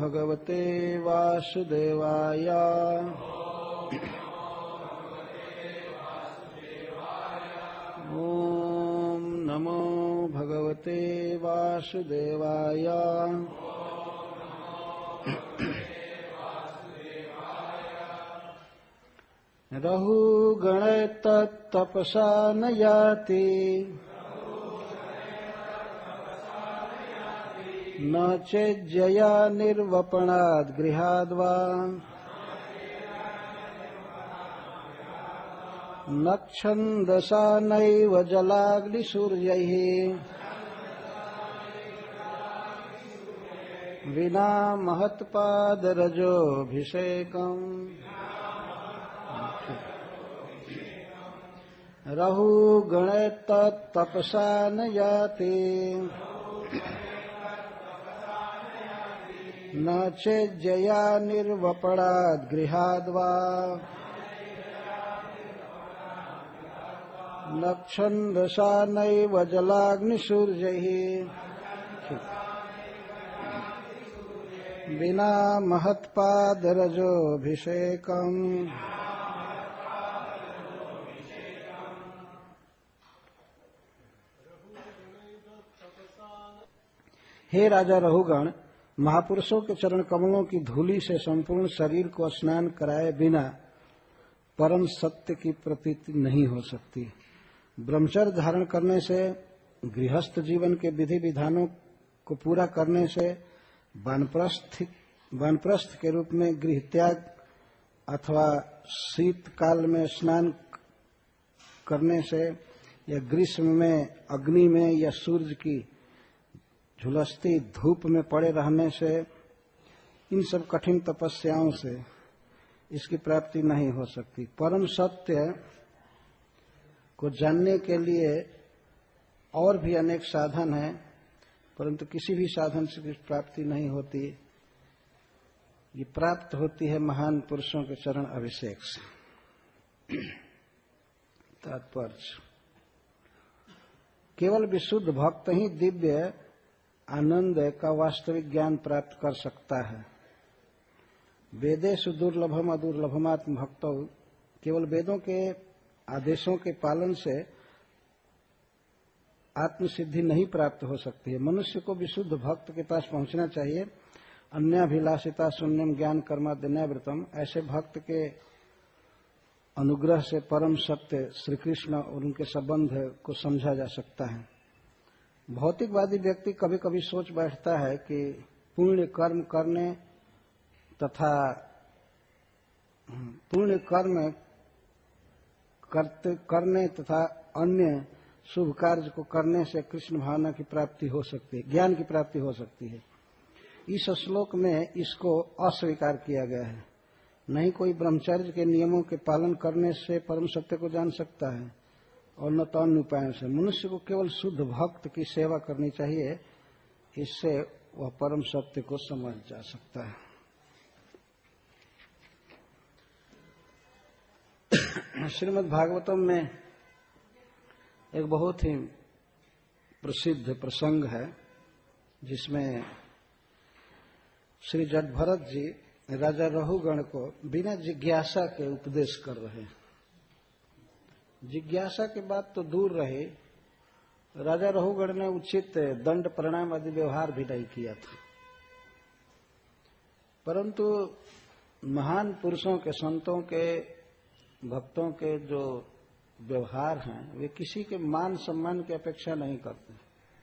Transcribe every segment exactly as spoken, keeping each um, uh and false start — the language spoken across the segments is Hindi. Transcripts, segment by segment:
भगवते वासुदेवाय। ओम नमो भगवते वासुदेवाय। रहुगण तत्तपसा न याति न चेज्जया निर्वपणाद् गृहाद्वा न छन्दसा नैव जलाग्निसूर्यैः विना महत्पादरजोऽभिषेकम्। रहुगण तत्तपसा न याति न चेज्जया निर्वपणाद् गृहाद्वा न छन्दसा नैव जलाग्निसूर्यैः विना महत्पादरजोऽभिषेकम्। हे राजा रहुगण, महापुरुषों के चरण कमलों की धूलि से संपूर्ण शरीर को स्नान कराए बिना परम सत्य की प्रतीति नहीं हो सकती। ब्रह्मचर्य धारण करने से, गृहस्थ जीवन के विधि विधानों को पूरा करने से, वानप्रस्थ वानप्रस्थ के रूप में गृह त्याग अथवा शीतकाल में स्नान करने से, या ग्रीष्म में अग्नि में या सूर्य की झुलसती धूप में पड़े रहने से, इन सब कठिन तपस्याओं से इसकी प्राप्ति नहीं हो सकती। परम सत्य को जानने के लिए और भी अनेक साधन हैं, परंतु किसी भी साधन से इसकी प्राप्ति नहीं होती। ये प्राप्त होती है महान पुरुषों के चरण अभिषेक से। तात्पर्य, केवल विशुद्ध भक्त ही दिव्य आनंद का वास्तविक ज्ञान प्राप्त कर सकता है। वेदेषु दुर्लभम अदुर्लभमात्म भक्तौ, केवल वेदों के आदेशों के पालन से आत्मसिद्धि नहीं प्राप्त हो सकती है। मनुष्य को विशुद्ध भक्त के पास पहुंचना चाहिए। अन्याभिलाषिता शून्यम ज्ञान कर्माद्यनैवृतम, ऐसे भक्त के अनुग्रह से परम सत्य श्री कृष्ण और उनके संबंध को समझा जा सकता है। भौतिकवादी व्यक्ति कभी कभी सोच बैठता है कि पुण्य कर्म करने तथा पुण्य कर्म करते करने तथा अन्य शुभ कार्य को करने से कृष्ण भावना की प्राप्ति हो सकती है, ज्ञान की प्राप्ति हो सकती है। इस श्लोक में इसको अस्वीकार किया गया है। नहीं कोई ब्रह्मचर्य के नियमों के पालन करने से परम सत्य को जान सकता है और न तो अन्य उपायों से। मनुष्य को केवल शुद्ध भक्त की सेवा करनी चाहिए, इससे वह परम सत्य को समझ जा सकता है। श्रीमद् भागवतम में एक बहुत ही प्रसिद्ध प्रसंग है, जिसमें श्री जटभरत जी राजा रहुगण को बिना जिज्ञासा के उपदेश कर रहे हैं। जिज्ञासा की बात तो दूर रही, राजा रहुगण ने उचित दंड प्रणाम आदि व्यवहार भी नहीं किया था। परंतु महान पुरुषों के, संतों के, भक्तों के जो व्यवहार हैं, वे किसी के मान सम्मान की अपेक्षा नहीं करते।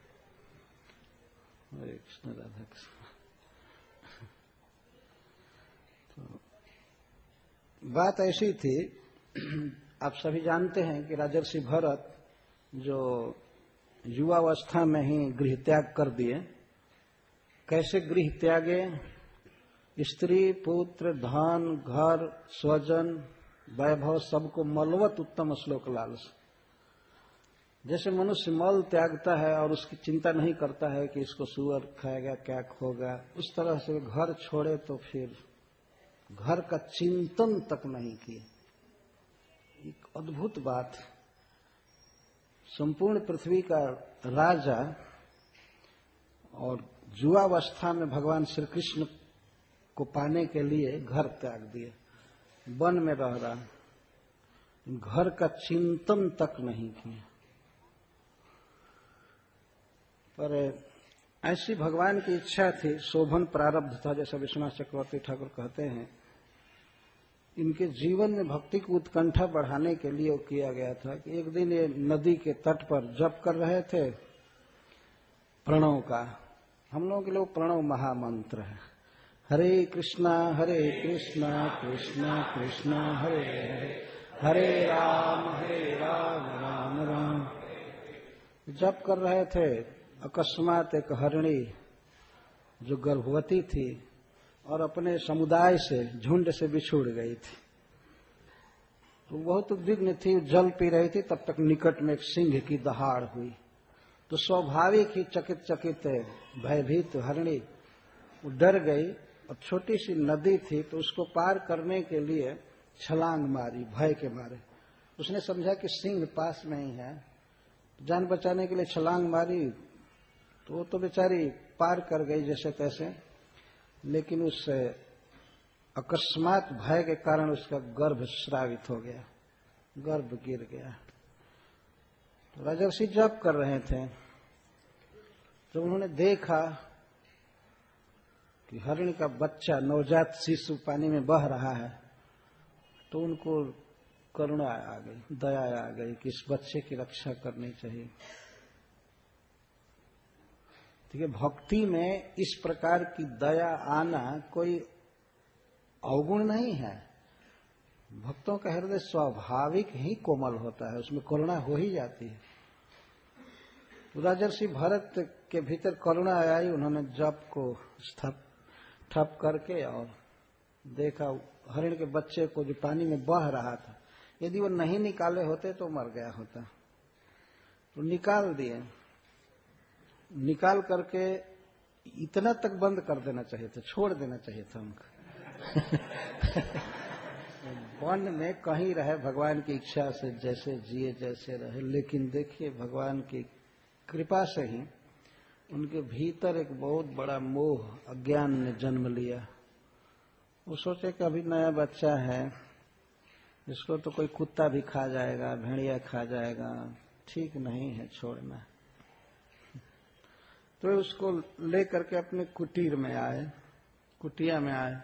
हरे कृष्ण राधा कृष्ण। तो बात ऐसी थी, आप सभी जानते हैं कि राजर्षि भरत जो युवावस्था में ही गृह त्याग कर दिए। कैसे गृह त्यागे? स्त्री, पुत्र, धन, घर, स्वजन, वैभव सबको मलवत उत्तम श्लोक लालस। जैसे मनुष्य मल त्यागता है और उसकी चिंता नहीं करता है कि इसको सुअर खाएगा, क्या होगा, उस तरह से घर छोड़े तो फिर घर का चिंतन तक नहीं किए। एक अद्भुत बात। संपूर्ण पृथ्वी का राजा और जुआवस्था में भगवान श्री कृष्ण को पाने के लिए घर त्याग दिए, वन में रह रहा, घर का चिंतन तक नहीं किया। पर ऐसी भगवान की इच्छा थी, शोभन प्रारब्ध था, जैसा विश्वनाथ चक्रवर्ती ठाकुर कहते हैं। इनके जीवन में भक्ति की उत्कंठा बढ़ाने के लिए वो किया गया था कि एक दिन ये नदी के तट पर जप कर रहे थे प्रणव का। हम लोगों के लिए प्रणव महामंत्र है, हरे कृष्णा हरे कृष्णा कृष्णा कृष्णा हरे हरे, हरे राम हरे राम राम राम। जप कर रहे थे, अकस्मात एक हरिणी जो गर्भवती थी और अपने समुदाय से, झुंड से बिछुड़ गई थी, तो बहुत उद्विग्न थी, जल पी रही थी। तब तक निकट में एक सिंह की दहाड़ हुई, तो स्वाभाविक ही चकित चकित भयभीत हरिणी वो डर गई। और छोटी सी नदी थी, तो उसको पार करने के लिए छलांग मारी भय के मारे। उसने समझा कि सिंह पास में ही है, जान बचाने के लिए छलांग मारी, तो वो तो बेचारी पार कर गई जैसे तैसे। लेकिन उस अकस्मात भय के कारण उसका गर्भ स्रावित हो गया, गर्भ गिर गया। तो राजर्षि जप कर रहे थे, तो उन्होंने देखा कि हरिण का बच्चा, नवजात शिशु पानी में बह रहा है, तो उनको करुणा आ गई, दया आ गई कि इस बच्चे की रक्षा करनी चाहिए। ठीक है, भक्ति में इस प्रकार की दया आना कोई अवगुण नहीं है। भक्तों का हृदय स्वाभाविक ही कोमल होता है, उसमें करुणा हो ही जाती है। तो राजर्षि भरत के भीतर करुणा आई, उन्होंने जप को ठप ठप करके और देखा हरिण के बच्चे को जो पानी में बह रहा था, यदि वो नहीं निकाले होते तो मर गया होता। तो निकाल दिए, निकाल करके इतना तक बंद कर देना चाहिए था, छोड़ देना चाहिए था उनको। वन में कहीं रहे भगवान की इच्छा से, जैसे जिए जैसे रहे। लेकिन देखिए भगवान की कृपा से ही उनके भीतर एक बहुत बड़ा मोह, अज्ञान ने जन्म लिया। वो सोचे कि अभी नया बच्चा है, इसको तो कोई कुत्ता भी खा जाएगा, भेड़िया खा जाएगा, ठीक नहीं है छोड़ना। तो उसको ले करके अपने कुटीर में आए, कुटिया में आए।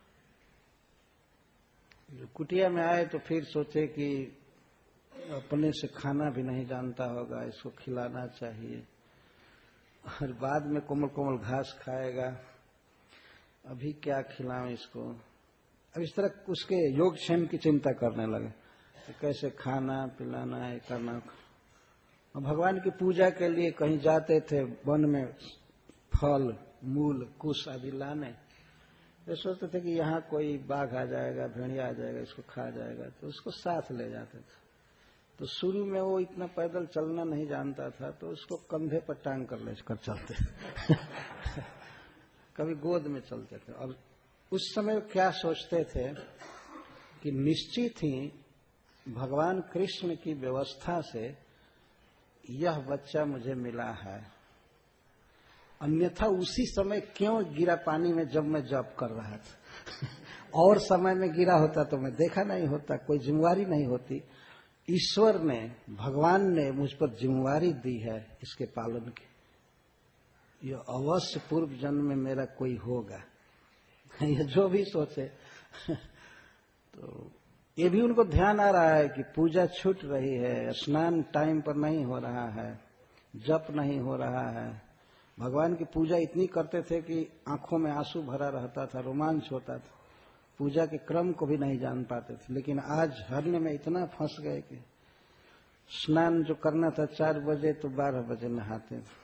कुटिया में आए तो फिर सोचे कि अपने से खाना भी नहीं जानता होगा, इसको खिलाना चाहिए, और बाद में कोमल कोमल घास खाएगा, अभी क्या खिलाऊं इसको। अब इस तरह उसके योगक्षेम की चिंता करने लगे कि कैसे खाना पिलाना है, करना। और भगवान की पूजा के लिए कहीं जाते थे वन में फल मूल कुश आदि लाने, तो सोचते थे कि यहाँ कोई बाघ आ जाएगा, भेड़िया आ जाएगा, इसको खा जाएगा, तो उसको साथ ले जाते थे। तो शुरू में वो इतना पैदल चलना नहीं जानता था, तो उसको कंधे पर टांग कर लेकर चलते कभी गोद में चलते थे। और उस समय क्या सोचते थे कि निश्चित ही भगवान कृष्ण की व्यवस्था से यह बच्चा मुझे मिला है, अन्यथा उसी समय क्यों गिरा पानी में जब मैं जप कर रहा था। और समय में गिरा होता तो मैं देखा नहीं होता, कोई जिम्मेवारी नहीं होती। ईश्वर ने, भगवान ने मुझ पर जिम्मेवारी दी है इसके पालन की, यह अवश्य पूर्व जन्म में मेरा कोई होगा। ये जो भी सोचे। तो ये भी उनको ध्यान आ रहा है कि पूजा छूट रही है, स्नान टाइम पर नहीं हो रहा है, जप नहीं हो रहा है। भगवान की पूजा इतनी करते थे कि आंखों में आंसू भरा रहता था, रोमांच होता था, पूजा के क्रम को भी नहीं जान पाते थे। लेकिन आज हरिण में इतना फंस गए कि स्नान जो करना था चार बजे तो बारह बजे नहाते थे।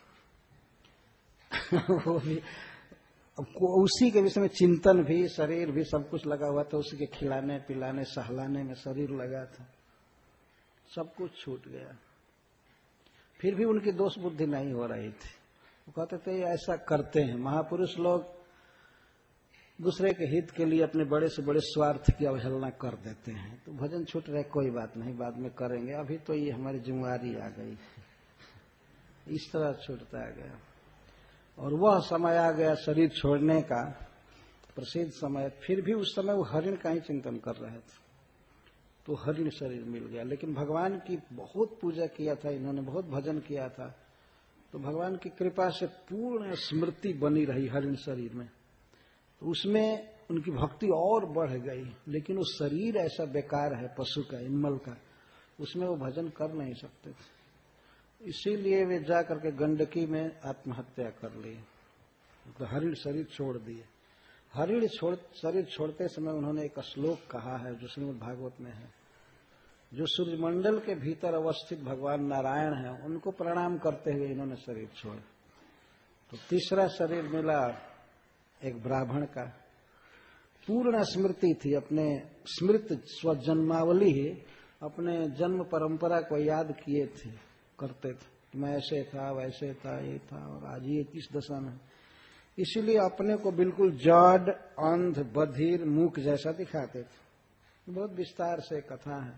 वो भी उसी के विषय में चिंतन भी, शरीर भी सब कुछ लगा हुआ था, उसी के खिलाने पिलाने सहलाने में शरीर लगा था, सब कुछ छूट गया। फिर भी उनकी दोष बुद्धि नहीं हो रही थी। वो कहते थे ऐसा करते हैं महापुरुष लोग, दूसरे के हित के लिए अपने बड़े से बड़े स्वार्थ की अवहेलना कर देते हैं। तो भजन छूट रहे, कोई बात नहीं, बाद में करेंगे, अभी तो ये हमारी जिम्मेवारी आ गई। इस तरह छूटता गया और वह समय आ गया शरीर छोड़ने का प्रसिद्ध समय, फिर भी उस समय वो हरिण का ही चिंतन कर रहे थे, तो हरिण शरीर मिल गया। लेकिन भगवान की बहुत पूजा किया था इन्होंने, बहुत भजन किया था, तो भगवान की कृपा से पूर्ण स्मृति बनी रही हरिण शरीर में, तो उसमें उनकी भक्ति और बढ़ गई। लेकिन वो शरीर ऐसा बेकार है पशु का, इनमल का, उसमें वो भजन कर नहीं सकते थे, इसीलिए वे जा करके गंडकी में आत्महत्या कर ली, तो हरिण शरीर छोड़ दिए। हरिण छोड़ शरीर छोड़ते समय उन्होंने एक श्लोक कहा है जो श्रीमद् भागवत में है, जो सूर्यमंडल के भीतर अवस्थित भगवान नारायण हैं उनको प्रणाम करते हुए इन्होंने शरीर छोड़ा। तो तीसरा शरीर मिला एक ब्राह्मण का, पूर्ण स्मृति थी, अपने स्मृत स्वजन्मावली ही अपने जन्म परंपरा को याद किए थे, करते थे कि मैं ऐसे था, वैसे था, ये था, और आज ये किस दशा में। इसीलिए अपने को बिल्कुल जड़, अंध, बधिर, मूक जैसा दिखाते थे। बहुत विस्तार से कथा है।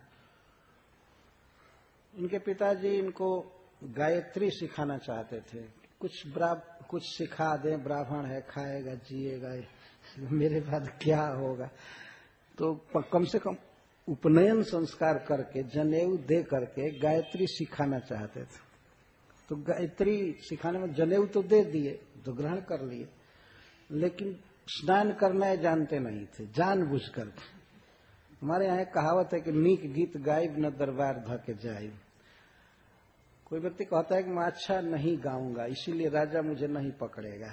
इनके पिताजी इनको गायत्री सिखाना चाहते थे, कुछ ब्रा कुछ सिखा दें, ब्राह्मण है, खाएगा, जिएगा, मेरे बाद क्या होगा। तो कम से कम उपनयन संस्कार करके, जनेऊ दे करके गायत्री सिखाना चाहते थे। तो गायत्री सिखाने में जनेऊ तो दे दिए, तो ग्रहण कर लिए, लेकिन स्नान करना जानते नहीं थे, जानबूझ कर। हमारे यहाँ कहावत है कि नीक गीत गायब न दरबार धके जाए। कोई व्यक्ति कहता है कि मैं अच्छा नहीं गाऊंगा, इसीलिए राजा मुझे नहीं पकड़ेगा।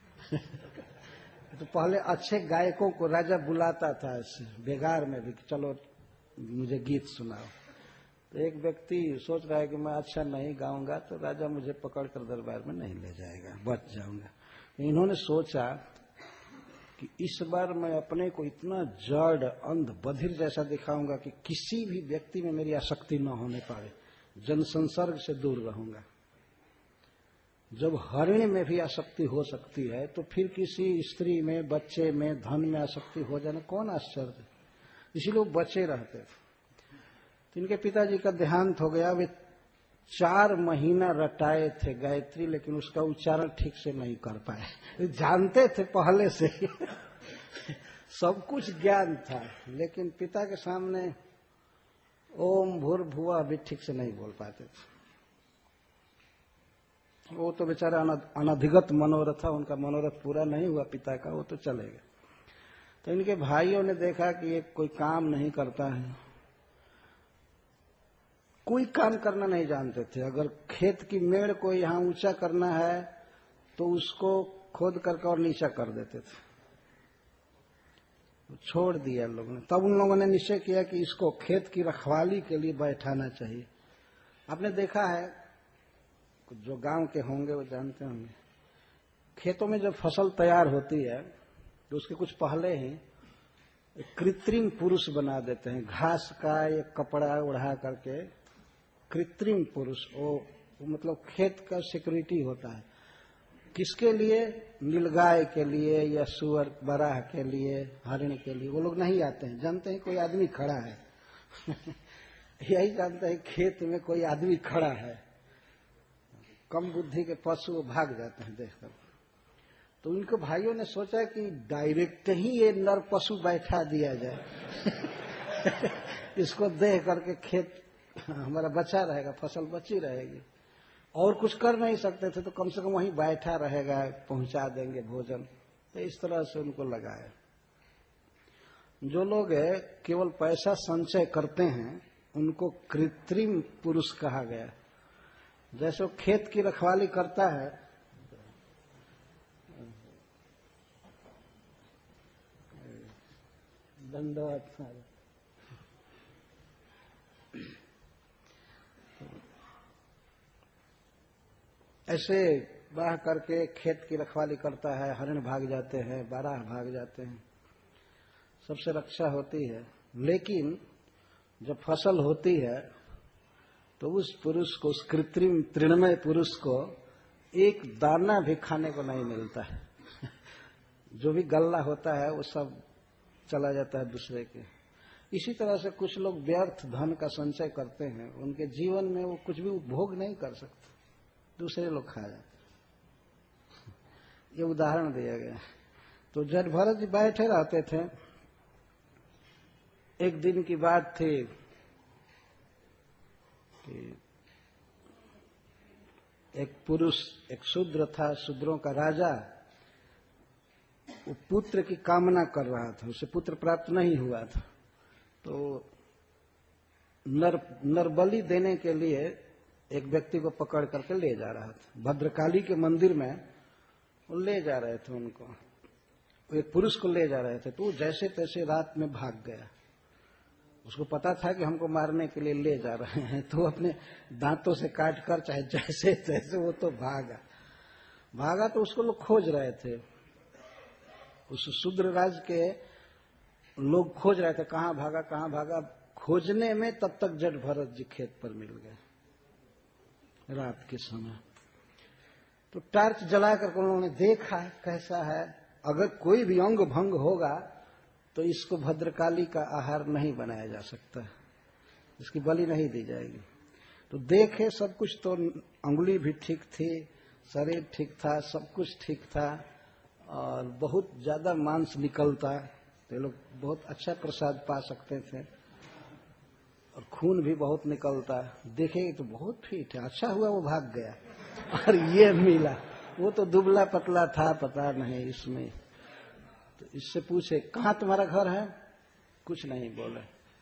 तो पहले अच्छे गायकों को राजा बुलाता था बेगार में भी, चलो मुझे गीत सुनाओ। तो एक व्यक्ति सोच रहा है कि मैं अच्छा नहीं गाऊंगा तो राजा मुझे पकड़कर दरबार में नहीं ले जाएगा, बच जाऊंगा। इन्होंने सोचा कि इस बार मैं अपने को इतना जड़, अंध, बधिर जैसा दिखाऊंगा कि किसी भी व्यक्ति में मेरी आसक्ति न होने पाए, जनसंसर्ग से दूर रहूंगा। जब हरिण में भी आसक्ति हो सकती है तो फिर किसी स्त्री में, बच्चे में, धन में आसक्ति हो जाना कौन आश्चर्य। इसीलिए वो बचे रहते थे। तो इनके पिताजी का देहांत हो गया। वे चार महीना रटाए थे गायत्री, लेकिन उसका उच्चारण ठीक से नहीं कर पाए। जानते थे पहले से सब कुछ ज्ञान था, लेकिन पिता के सामने ओम भूर्भुवः भी ठीक से नहीं बोल पाते थे। वो तो बेचारा अनधिगत मनोरथ था, उनका मनोरथ पूरा नहीं हुआ पिता का, वो तो चलेगा। तो इनके भाइयों ने देखा कि ये कोई काम नहीं करता है, कोई काम करना नहीं जानते थे। अगर खेत की मेड़ को यहां ऊंचा करना है तो उसको खोद करके और नीचा कर देते थे, छोड़ दिया लोगों ने। तब उन लोगों ने निश्चय किया कि इसको खेत की रखवाली के लिए बैठाना चाहिए। आपने देखा है, जो गांव के होंगे वो जानते होंगे, खेतों में जब फसल तैयार होती है तो उसके कुछ पहले ही कृत्रिम पुरुष बना देते हैं, घास का एक कपड़ा उड़ा करके। कृत्रिम पुरुष वो, वो मतलब खेत का सिक्योरिटी होता है। किसके लिए? नीलगाय के लिए या सुअर बराह के लिए, हरिण के लिए। वो लोग नहीं आते हैं, जानते हैं कोई आदमी खड़ा है यही जानते हैं खेत में कोई आदमी खड़ा है। कम बुद्धि के पशु वो भाग जाते हैं देखकर। तो उनके भाइयों ने सोचा कि डायरेक्ट ही ये नर पशु बैठा दिया जाए इसको देख करके खेत हमारा बचा रहेगा, फसल बची रहेगी। और कुछ कर नहीं सकते थे तो कम से कम वहीं बैठा रहेगा, पहुंचा देंगे भोजन। तो इस तरह से उनको लगाया। जो लोग केवल पैसा संचय करते हैं उनको कृत्रिम पुरुष कहा गया। जैसे वो खेत की रखवाली करता है, दंडवत, ऐसे बाह करके खेत की रखवाली करता है। हरिण भाग जाते हैं, बारह भाग जाते हैं, सबसे रक्षा होती है। लेकिन जब फसल होती है तो उस पुरुष को, उस कृत्रिम तृणमय पुरुष को एक दाना भी खाने को नहीं मिलता है जो भी गल्ला होता है वो सब चला जाता है दूसरे के। इसी तरह से कुछ लोग व्यर्थ धन का संचय करते हैं, उनके जीवन में वो कुछ भी उपभोग नहीं कर सकते, दूसरे लोग खा जाते। ये उदाहरण दिया गया। तो जज भरत जी बैठे रहते थे। एक दिन की बात थी कि एक पुरुष, एक शूद्र था, शूद्रों का राजा, वो पुत्र की कामना कर रहा था, उसे पुत्र प्राप्त नहीं हुआ था। तो नर नरबलि देने के लिए एक व्यक्ति को पकड़ करके ले जा रहा था। भद्रकाली के मंदिर में वो ले जा रहे थे उनको, वो एक पुरुष को ले जा रहे थे। तो वो जैसे तैसे रात में भाग गया। उसको पता था कि हमको मारने के लिए ले जा रहे हैं, तो अपने दांतों से काट कर चाहे जैसे तैसे वो तो भागा भागा तो उसको लोग खोज रहे थे। उस शूद्र राज के लोग खोज रहे थे, कहाँ भागा कहाँ भागा। खोजने में तब तक जट भरत जी खेत पर मिल गए रात के समय। तो टार्च जलाकर उन्होंने देखा कैसा है, अगर कोई भी अंग भंग होगा तो इसको भद्रकाली का आहार नहीं बनाया जा सकता, इसकी बलि नहीं दी जाएगी। तो देखे सब कुछ, तो अंगुली भी ठीक थी, शरीर ठीक था, सब कुछ ठीक था और बहुत ज्यादा मांस निकलता, तो ये लोग बहुत अच्छा प्रसाद पा सकते थे और खून भी बहुत निकलता। देखे तो बहुत फिट है, अच्छा हुआ वो भाग गया और ये मिला। वो तो दुबला पतला था, पता नहीं इसमें। तो इससे पूछे कहाँ तुम्हारा घर है, कुछ नहीं बोले।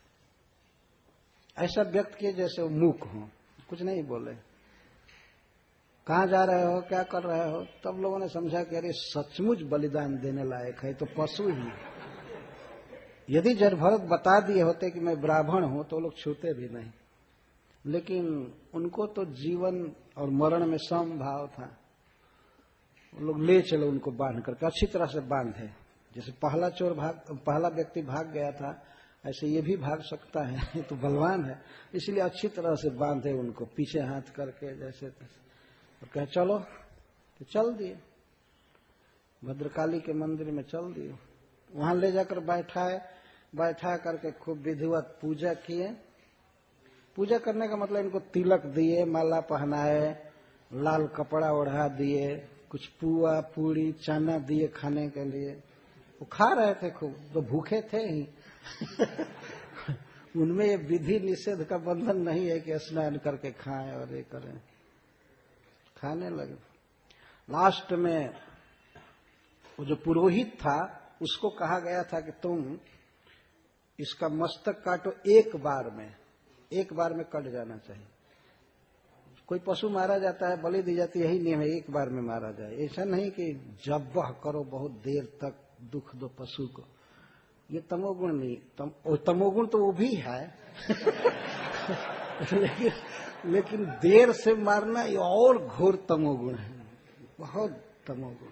ऐसा व्यक्त किए जैसे वो मूक हो, कुछ नहीं बोले। कहाँ जा रहे हो, क्या कर रहे हो। तब लोगों ने समझा कि अरे सचमुच बलिदान देने लायक है, तो पशु ही। यदि जड़ भरत बता दिए होते कि मैं ब्राह्मण हूं तो लोग छूते भी नहीं, लेकिन उनको तो जीवन और मरण में समभाव था। वो लोग ले चलो उनको बांध करके, अच्छी तरह से बांधे। जैसे पहला चोर भाग, पहला व्यक्ति भाग गया था, ऐसे ये भी भाग सकता है, तो बलवान है, इसलिए अच्छी तरह से बांधे उनको, पीछे हाथ करके जैसे तैसे, और कहे चलो, तो चल दिए भद्रकाली के मंदिर में, चल दिए। वहां ले जाकर बैठाए, बैठा करके खूब विधिवत पूजा किए। पूजा करने का मतलब इनको तिलक दिए, माला पहनाए, लाल कपड़ा ओढ़ा दिए, कुछ पुआ पूड़ी चना दिए खाने के लिए। वो खा रहे थे खूब, तो भूखे थे ही उनमें ये विधि निषेध का बंधन नहीं है कि स्नान करके खाएं और ये करें, खाने लगे। लास्ट में वो जो पुरोहित था उसको कहा गया था कि तुम इसका मस्तक काटो एक बार में, एक बार में कट जाना चाहिए। कोई पशु मारा जाता है, बलि दी जाती है, यही नियम है, एक बार में मारा जाए। ऐसा नहीं कि जब्बह करो, बहुत देर तक दुख दो पशु को, ये तमोगुण नहीं। तम, तमोगुण तो वो भी है लेकिन लेकिन देर से मारना ये और घोर तमोगुण है, बहुत तमोगुण।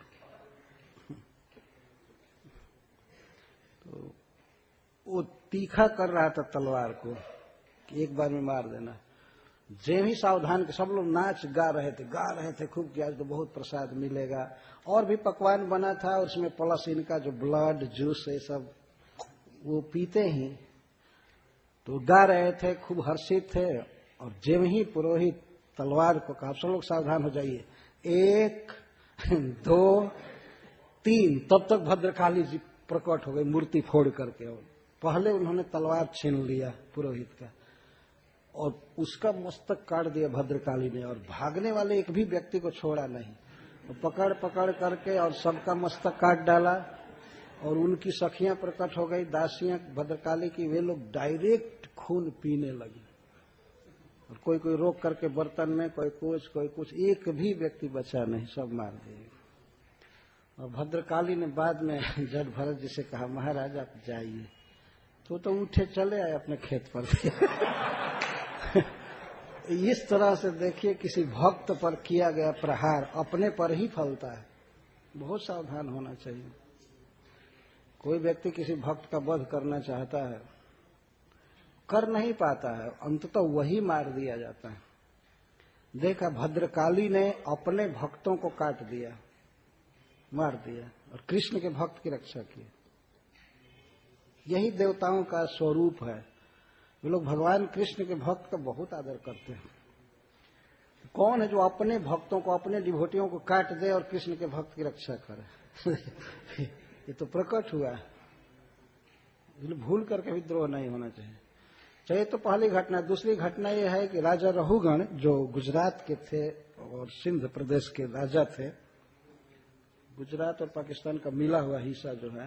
तो वो तीखा कर रहा था तलवार को कि एक बार में मार देना। जेम ही सावधान, सब लोग नाच गा रहे थे, गा रहे थे खूब कि आज तो बहुत प्रसाद मिलेगा। और भी पकवान बना था, उसमें प्लस इनका जो ब्लड जूस ये सब वो पीते ही, तो गा रहे थे, खूब हर्षित थे। और जेम ही पुरोहित तलवार को कहा, सब लोग सावधान हो जाइए, एक दो तीन, तब तक भद्रकाली जी प्रकट हो गई मूर्ति फोड़ करके। और पहले उन्होंने तलवार छीन लिया पुरोहित का और उसका मस्तक काट दिया भद्रकाली ने, और भागने वाले एक भी व्यक्ति को छोड़ा नहीं। तो पकड़ पकड़ करके और सबका मस्तक काट डाला। और उनकी सखियां प्रकट हो गई, दासियां भद्रकाली की, वे लोग डायरेक्ट खून पीने लगी। और कोई कोई रोक करके बर्तन में, कोई कुछ कोई कुछ, एक भी व्यक्ति बचा नहीं, सब मार दिए। और भद्रकाली ने बाद में जड़ भरत जी से कहा, महाराज आप जाइए। तो तो उठे चले आए अपने खेत पर इस तरह से देखिए, किसी भक्त पर किया गया प्रहार अपने पर ही फलता है। बहुत सावधान होना चाहिए। कोई व्यक्ति किसी भक्त का वध करना चाहता है, कर नहीं पाता है, अंततः वही मार दिया जाता है। देखा भद्रकाली ने अपने भक्तों को काट दिया, मार दिया, और कृष्ण के भक्त की रक्षा की। यही देवताओं का स्वरूप है। वे लोग भगवान कृष्ण के भक्त का बहुत आदर करते हैं। कौन है जो अपने भक्तों को, अपने डिभोटियों को काट दे और कृष्ण के भक्त की रक्षा करे ये तो प्रकट हुआ है, भूल करके भी द्रोह नहीं होना चाहिए। चाहिए तो पहली घटना। दूसरी घटना यह है कि राजा रहुगण जो गुजरात के थे और सिंध प्रदेश के राजा थे, गुजरात और पाकिस्तान का मिला हुआ हिस्सा जो है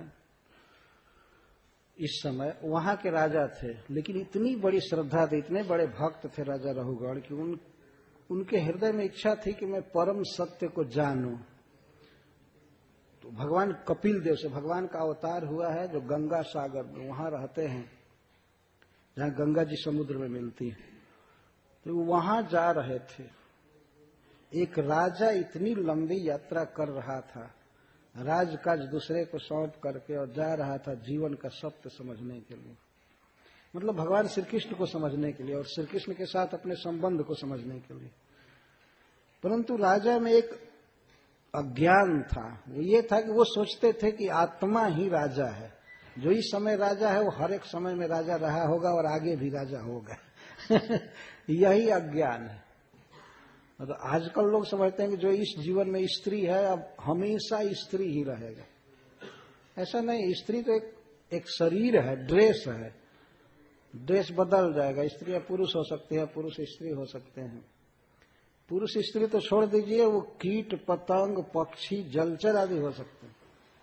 इस समय, वहां के राजा थे। लेकिन इतनी बड़ी श्रद्धा थी, इतने बड़े भक्त थे राजा रहुगण कि उन उनके हृदय में इच्छा थी कि मैं परम सत्य को जानूं। तो भगवान कपिल देव से भगवान का अवतार हुआ है, जो गंगा सागर में वहां रहते हैं, जहां गंगा जी समुद्र में मिलती है। तो वहां जा रहे थे। एक राजा इतनी लंबी यात्रा कर रहा था, राजकाज दूसरे को सौंप करके, और जा रहा था जीवन का सत्य समझने के लिए, मतलब भगवान श्री कृष्ण को समझने के लिए और श्री कृष्ण के साथ अपने संबंध को समझने के लिए। परंतु राजा में एक अज्ञान था। वो ये था कि वो सोचते थे कि आत्मा ही राजा है, जो इस समय राजा है वो हर एक समय में राजा रहा होगा और आगे भी राजा होगा। यही अज्ञान है। तो आजकल लोग समझते हैं कि जो इस जीवन में स्त्री है अब हमेशा स्त्री ही रहेगा। ऐसा नहीं, स्त्री तो एक एक शरीर है, ड्रेस है, ड्रेस बदल जाएगा। स्त्री या पुरुष हो सकती है, पुरुष स्त्री हो सकते हैं। पुरुष स्त्री तो छोड़ दीजिए, वो कीट पतंग पक्षी जलचर आदि हो सकते हैं।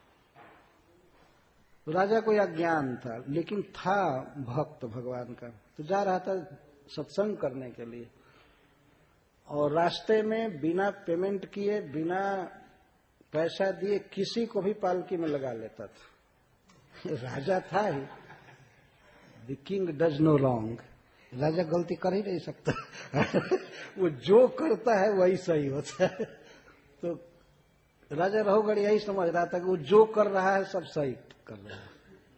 तो राजा को यह ज्ञान था, लेकिन था भक्त भगवान का, तो जा रहा था सत्संग करने के लिए। और रास्ते में बिना पेमेंट किए, बिना पैसा दिए किसी को भी पालकी में लगा लेता था। राजा था ही, the king does no wrong, राजा गलती कर ही नहीं सकता। वो जो करता है वही सही होता है। तो राजा रहुगण यही समझ रहा था कि वो जो कर रहा है सब सही कर रहा है,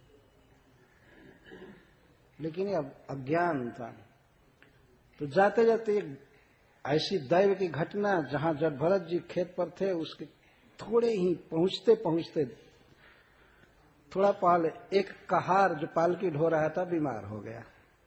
लेकिन ये अज्ञान था। तो जाते जाते एक ऐसी दैव की घटना, जहां जब भरत जी खेत पर थे, उसके थोड़े ही पहुंचते पहुंचते थोड़ा पहले एक कहार जो पालकी ढो रहा था बीमार हो गया।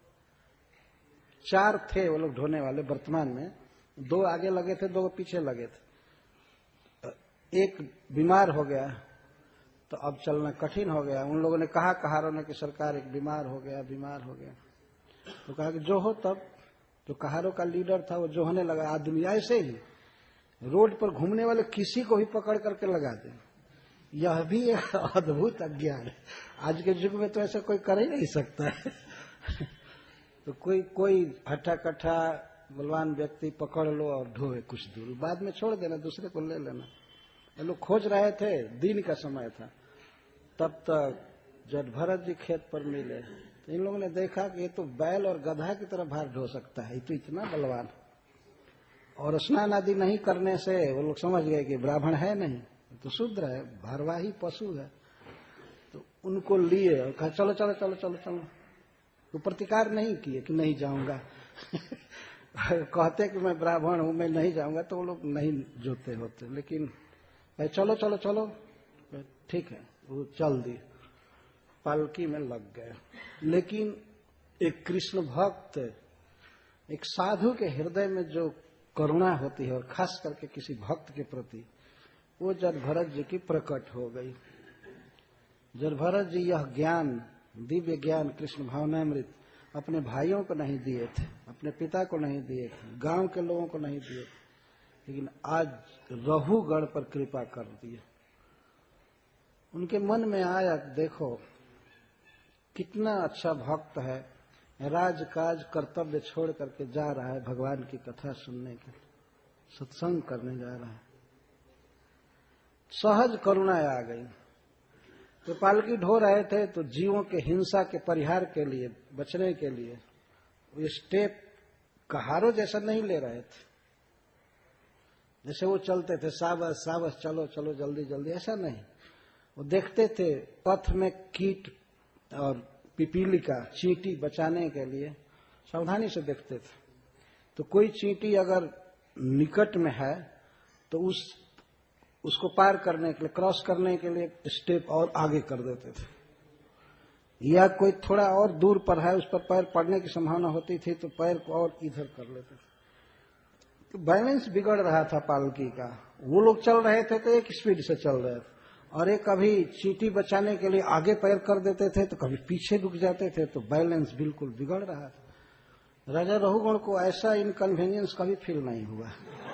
चार थे वो लोग ढोने वाले वर्तमान में, दो आगे लगे थे, दो पीछे लगे थे। एक बीमार हो गया तो अब चलना कठिन हो गया। उन लोगों ने कहा कहारों ने कि सरकार एक बीमार हो गया, बीमार हो गया। तो कहा कि जो हो तब। जो कहारों का लीडर था वो जो होने लगा, आदमी ऐसे ही रोड पर घूमने वाले किसी को भी पकड़ करके लगा दे। यह भी एक अद्भुत अज्ञान है। आज के युग में तो ऐसा कोई कर ही नहीं सकता है। तो कोई कोई हट्ठा कट्ठा बलवान व्यक्ति पकड़ लो और ढोए कुछ दूर, बाद में छोड़ देना, दूसरे को ले लेना। ये लोग खोज रहे थे, दिन का समय था, तब तक जब भरत जी खेत पर मिले तो इन लोगों ने देखा कि ये तो बैल और गधा की तरह भार ढो सकता है, ये तो इतना बलवान। और स्नान आदि नहीं करने से वो लोग समझ गए कि ब्राह्मण है नहीं, तो शूद्र है, भारवाही पशु है। तो उनको लिए और कहा चलो चलो चलो चलो चलो। तो प्रतिकार नहीं किए कि नहीं जाऊंगा। कहते कि मैं ब्राह्मण हूं, मैं नहीं जाऊंगा, तो वो लोग नहीं जोते होते। लेकिन चलो चलो चलो, ठीक है, वो चल दिए, पालकी में लग गए। लेकिन एक कृष्ण भक्त, एक साधु के हृदय में जो करुणा होती है, और खास करके किसी भक्त के प्रति, वो जब भरत जी की प्रकट हो गई। जब भरत जी यह ज्ञान, दिव्य ज्ञान, कृष्ण भावनामृत अपने भाइयों को नहीं दिए थे, अपने पिता को नहीं दिए थे, गांव के लोगों को नहीं दिए थे, लेकिन आज रहुगण पर कृपा कर दिए। उनके मन में आया, देखो कितना अच्छा भक्त है, राजकाज कर्तव्य छोड़ करके जा रहा है भगवान की कथा सुनने के लिए, सत्संग करने जा रहा है। सहज करुणा आ गई। तो पालकी ढो रहे थे तो जीवों के हिंसा के परिहार के लिए, बचने के लिए वो स्टेप कहारों जैसा नहीं ले रहे थे। जैसे वो चलते थे सावस सावस, चलो चलो जल्दी जल्दी, ऐसा नहीं। वो देखते थे पथ में कीट और पिपीलिका, चींटी बचाने के लिए सावधानी से देखते थे। तो कोई चींटी अगर निकट में है तो उस उसको पार करने के लिए, क्रॉस करने के लिए स्टेप और आगे कर देते थे। या कोई थोड़ा और दूर पर है, उस पर पैर पड़ने की संभावना होती थी तो पैर को और इधर कर लेते थे। तो बैलेंस बिगड़ रहा था पालकी का। वो लोग चल रहे थे तो एक स्पीड से चल रहे थे, और एक कभी चींटी बचाने के लिए आगे पैर कर देते थे तो कभी पीछे रुक जाते थे, तो बैलेंस बिल्कुल बिगड़ रहा था। राजा रहुगण को ऐसा इनकन्वीनियंस कभी फील नहीं हुआ।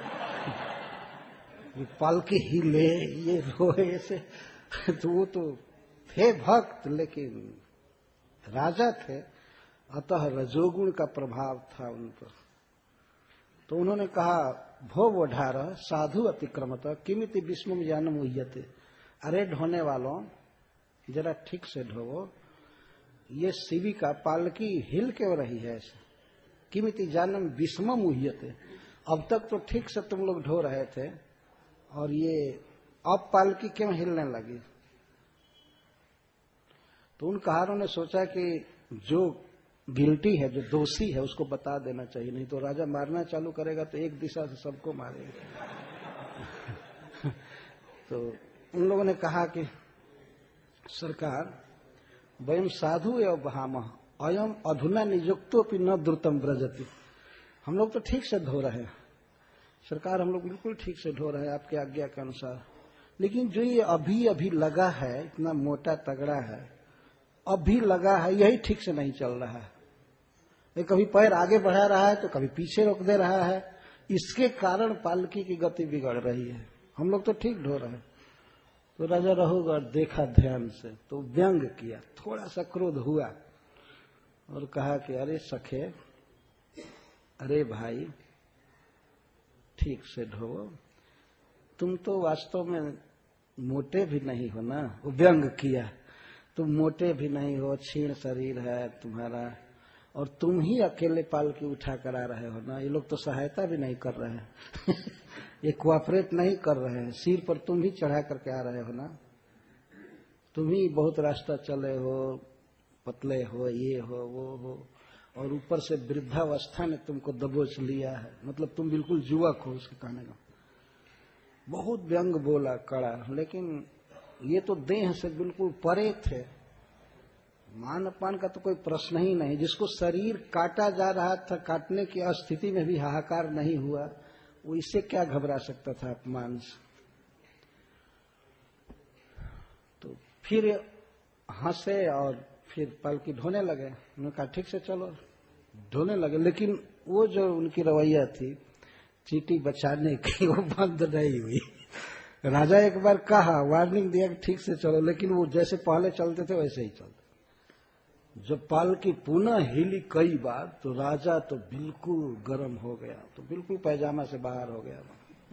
ये पालकी हिले, ये रोए ऐसे, तो वो तो थे भक्त लेकिन राजा थे, अतः रजोगुण का प्रभाव था उन पर। तो उन्होंने कहा, भो वोढ़ार साधु अतिक्रमत किमिति विस्मम ज्ञानम उह्यते। अरे ढोने वालों, जरा ठीक से ढोवो, ये शिवी का पालकी हिल क्यों रही है ऐसे? किमिति ज्ञानम विस्मम उह्यते। अब तक तो ठीक से तुम लोग ढो रहे थे और ये अब पालकी क्यों हिलने लगी? तो उन कहारों ने सोचा कि जो गिल्टी है, जो दोषी है, उसको बता देना चाहिए, नहीं तो राजा मारना चालू करेगा तो एक दिशा से सबको मारेगा। तो उन लोगों ने कहा कि सरकार, वयम साधु एवं बहामह अयम अधुना नियुक्तोपि न द्रुतम व्रजति। हम लोग तो ठीक से ढो रहे हैं सरकार, हम लोग बिल्कुल ठीक से ढो रहे हैं आपके आज्ञा के अनुसार, लेकिन जो ये अभी अभी लगा है, इतना मोटा तगड़ा है, अभी लगा है, यही ठीक से नहीं चल रहा है। ये कभी पैर आगे बढ़ा रहा है तो कभी पीछे रोक दे रहा है, इसके कारण पालकी की गति बिगड़ रही है। हम लोग तो ठीक ढो रहे हैं। तो राजा रहुगण देखा ध्यान से, तो व्यंग किया, थोड़ा सा क्रोध हुआ और कहा कि अरे सखे, अरे भाई, ठीक से ढो, तुम तो वास्तव में मोटे भी नहीं हो ना। वो व्यंग किया, तुम मोटे भी नहीं हो, क्षीण शरीर है तुम्हारा, और तुम ही अकेले पालकी उठा कर आ रहे हो ना, ये लोग तो सहायता भी नहीं कर रहे हैं। ये कोऑपरेट नहीं कर रहे हैं, सिर पर तुम ही चढ़ा करके आ रहे हो ना, तुम ही बहुत रास्ता चले हो, पतले हो, ये हो वो हो, और ऊपर से वृद्धावस्था ने तुमको दबोच लिया है, मतलब तुम बिल्कुल युवक हो, उसके कहने का। बहुत व्यंग बोला, कड़ा, लेकिन ये तो देह से बिल्कुल परे थे, मान अपमान का तो कोई प्रश्न ही नहीं। जिसको शरीर काटा जा रहा था, काटने की स्थिति में भी हाहाकार नहीं हुआ, वो इससे क्या घबरा सकता था अपमान से। तो फिर हंसे और फिर पालकी ढोने लगे। उन्होंने कहा ठीक से चलो, ढोने लगे, लेकिन वो जो उनकी रवैया थी चींटी बचाने की, वो बंद नहीं हुई। राजा एक बार कहा, वार्निंग दिया कि ठीक से चलो, लेकिन वो जैसे पहले चलते थे वैसे ही चलते। जब पालकी पुनः हिली कई बार, तो राजा तो बिल्कुल गर्म हो गया, तो बिल्कुल पैजामा से बाहर हो गया,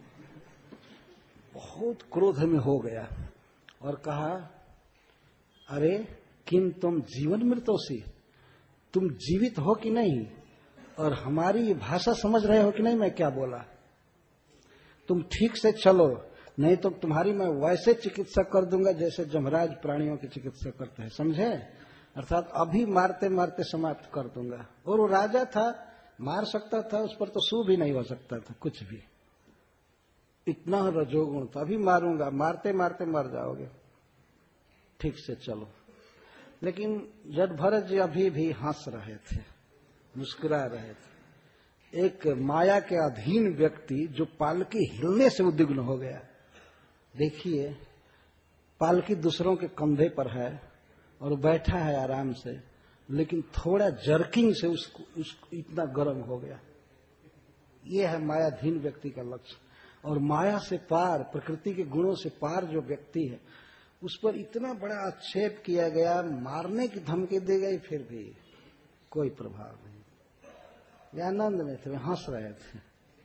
बहुत क्रोध में हो गया और कहा, अरे किम तुम जीवन मृतोसी, तुम जीवित हो कि नहीं, और हमारी भाषा समझ रहे हो कि नहीं, मैं क्या बोला? तुम ठीक से चलो, नहीं तो तुम्हारी मैं वैसे चिकित्सा कर दूंगा जैसे जमराज प्राणियों की चिकित्सा करते हैं, समझे? अर्थात अभी मारते मारते समाप्त कर दूंगा। और वो राजा था, मार सकता था, उस पर तो सू भी नहीं हो सकता था, कुछ भी, इतना रजोगुण था। अभी मारूंगा, मारते मारते मर जाओगे, ठीक से चलो। लेकिन जट भरत जी अभी भी हंस रहे थे, मुस्कुरा रहे थे। एक माया के अधीन व्यक्ति जो पालकी हिलने से उद्विग्न हो गया, देखिए पालकी दूसरों के कंधे पर है और बैठा है आराम से, लेकिन थोड़ा जर्किंग से उसको, उसको इतना गर्म हो गया। ये है मायाधीन व्यक्ति का लक्ष्य। और माया से पार, प्रकृति के गुणों से पार जो व्यक्ति है, उस पर इतना बड़ा आक्षेप किया गया, मारने की धमकी दी गई, फिर भी कोई प्रभाव नहीं। वे आनंद में थे, वे हंस रहे थे।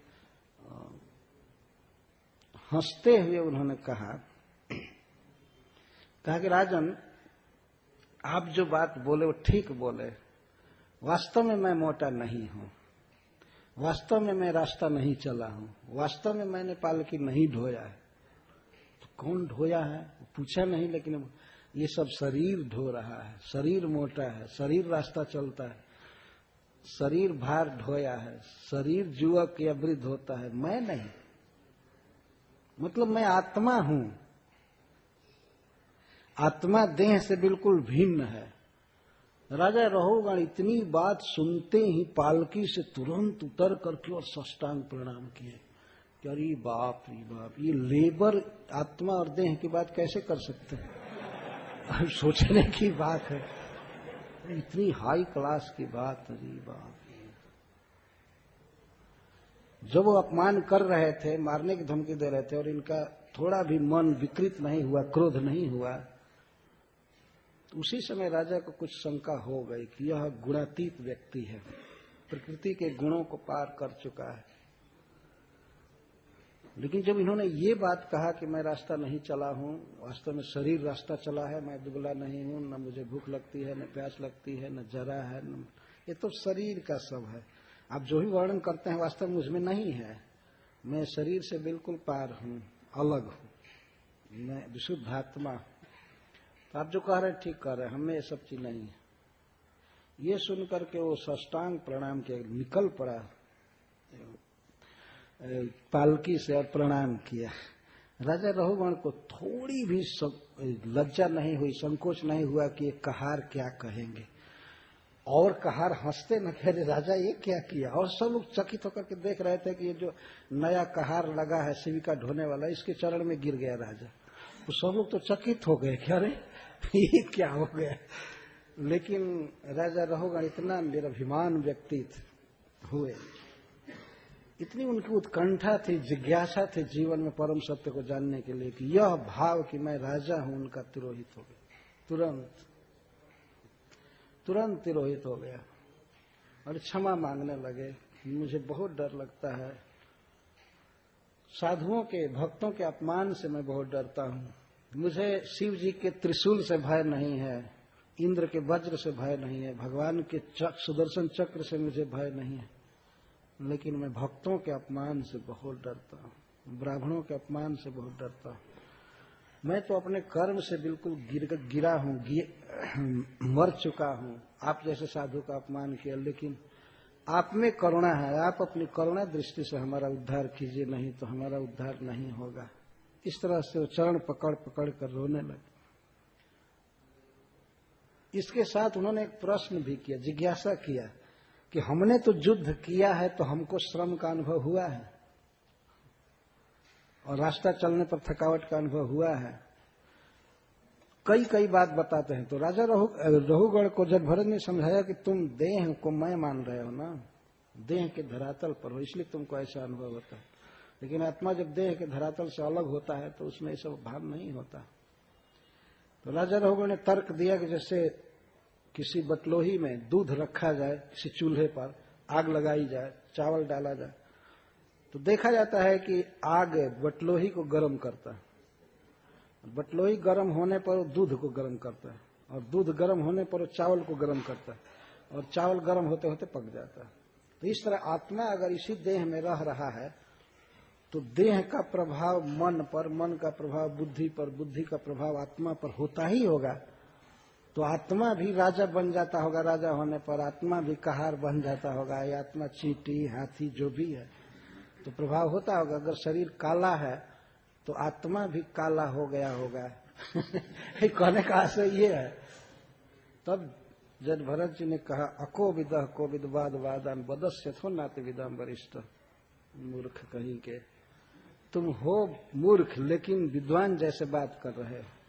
हंसते हुए उन्होंने कहा कहा कि राजन, आप जो बात बोले वो ठीक बोले, वास्तव में मैं मोटा नहीं हूं, वास्तव में मैं रास्ता नहीं चला हूं, वास्तव में मैंने पालकी नहीं ढोया है। तो कौन ढोया है पूछा नहीं, लेकिन ये सब शरीर ढो रहा है, शरीर मोटा है, शरीर रास्ता चलता है, शरीर भार ढोया है, शरीर युवक या वृद्ध होता है, मैं नहीं। मतलब मैं आत्मा हूं, आत्मा देह से बिल्कुल भिन्न है। राजा रहुगण इतनी बात सुनते ही पालकी से तुरंत उतर करके और साष्टांग प्रणाम किए कि कि अरे बाप रे बाप, ये लेबर आत्मा और देह की बात कैसे कर सकते हैं। सोचने की बात है, इतनी हाई क्लास की बात। अरे बाप, जब वो अपमान कर रहे थे, मारने की धमकी दे रहे थे, और इनका थोड़ा भी मन विकृत नहीं हुआ, क्रोध नहीं हुआ, तो उसी समय राजा को कुछ शंका हो गई कि यह गुणातीत व्यक्ति है, प्रकृति के गुणों को पार कर चुका है। लेकिन जब इन्होंने ये बात कहा कि मैं रास्ता नहीं चला हूं, वास्तव में शरीर रास्ता चला है, मैं दुबला नहीं हूं, न मुझे भूख लगती है, न प्यास लगती है, न जरा है, न ये तो शरीर का सब है। आप जो भी वर्णन करते हैं वास्तव में मुझमें नहीं है, मैं शरीर से बिल्कुल पार हूं, अलग हूं, मैं विशुद्ध आत्मा। तो आप जो कह रहे हैं ठीक कह रहे हैं, हमें ये सब चीज नहीं है। ये सुनकर के वो साष्टांग प्रणाम किया, निकल पड़ा पालकी से और प्रणाम किया। राजा रघुगण को थोड़ी भी लज्जा नहीं हुई, संकोच नहीं हुआ कि ये कहार क्या कहेंगे। और कहार हंसते न कह रहे राजा ये क्या किया, और सब लोग चकित होकर के देख रहे थे कि ये जो नया कहार लगा है शिविका ढोने वाला, इसके चरण में गिर गया राजा। तो सब लोग तो चकित हो गए, क्या रे ये क्या हो गया। लेकिन राजा रघुगण इतना निरभिमान व्यक्ति हुए, इतनी उनकी उत्कंठा थी, जिज्ञासा थी जीवन में परम सत्य को जानने के लिए, कि यह भाव कि मैं राजा हूं उनका तिरोहित हो गया, तुरंत तुरंत तिरोहित हो गया। और क्षमा मांगने लगे, मुझे बहुत डर लगता है, साधुओं के भक्तों के अपमान से मैं बहुत डरता हूं, मुझे शिव जी के त्रिशूल से भय नहीं है, इंद्र के वज्र से भय नहीं है, भगवान के चक्र सुदर्शन चक्र से मुझे भय नहीं है, लेकिन मैं भक्तों के अपमान से बहुत डरता हूं, ब्राह्मणों के अपमान से बहुत डरता हूं। मैं तो अपने कर्म से बिल्कुल गिर गिरा हूं, गिर, मर चुका हूं, आप जैसे साधु का अपमान किया, लेकिन आप में करुणा है, आप अपनी करुणा दृष्टि से हमारा उद्धार कीजिए, नहीं तो हमारा उद्धार नहीं होगा। इस तरह से वो चरण पकड़ पकड़ कर रोने लगे। इसके साथ उन्होंने एक प्रश्न भी किया, जिज्ञासा किया कि हमने तो युद्ध किया है तो हमको श्रम का अनुभव हुआ है और रास्ता चलने पर थकावट का अनुभव हुआ है, कई कई बात बताते हैं। तो राजा रघुगण को जब भरत ने समझाया कि तुम देह को मैं मान रहे हो ना, देह के धरातल पर हो, इसलिए तुमको ऐसा अनुभव होता है, लेकिन आत्मा जब देह के धरातल से अलग होता है तो उसमें ऐसा भाव नहीं होता। तो राजा रघुगण ने तर्क दिया कि जैसे किसी बटलोही में दूध रखा जाए, किसी चूल्हे पर आग लगाई जाए, चावल डाला जाए, तो देखा जाता है कि आग बटलोही को गर्म करता है, बटलोही गर्म होने पर दूध को गर्म करता है, और दूध गर्म होने पर चावल को गर्म करता है, और चावल गर्म होते होते पक जाता है। तो इस तरह आत्मा अगर इसी देह में रह रहा है तो देह का प्रभाव मन पर, मन का प्रभाव बुद्धि पर, बुद्धि का प्रभाव आत्मा पर होता ही होगा। तो आत्मा भी राजा बन जाता होगा, राजा होने पर आत्मा भी कहार बन जाता होगा, या आत्मा चींटी हाथी जो भी है तो प्रभाव होता होगा। अगर शरीर काला है तो आत्मा भी काला हो गया होगा। कहने का आशय ये है। तब जब भरत जी ने कहा अको विदह को विदवाद वादान बदस्य थो नाते विदाम वरिष्ठ, मूर्ख कहीं के, तुम हो मूर्ख लेकिन विद्वान जैसे बात कर रहे हो।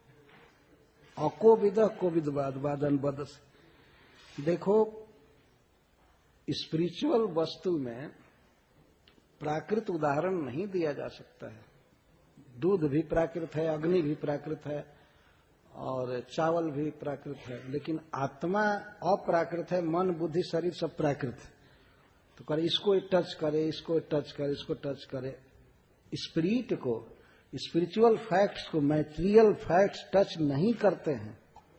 अको विदह को विदवाद वादन बदस। देखो, स्पिरिचुअल वस्तु में प्राकृत उदाहरण नहीं दिया जा सकता है। दूध भी प्राकृत है, अग्नि भी प्राकृत है, और चावल भी प्राकृत है, लेकिन आत्मा अप्राकृत है, मन बुद्धि शरीर सब प्राकृत है। तो करे इसको टच करे, इसको टच करे, इसको टच करे। स्पिरिट को, स्पिरिचुअल फैक्ट्स को, मैटेरियल फैक्ट्स टच नहीं करते हैं।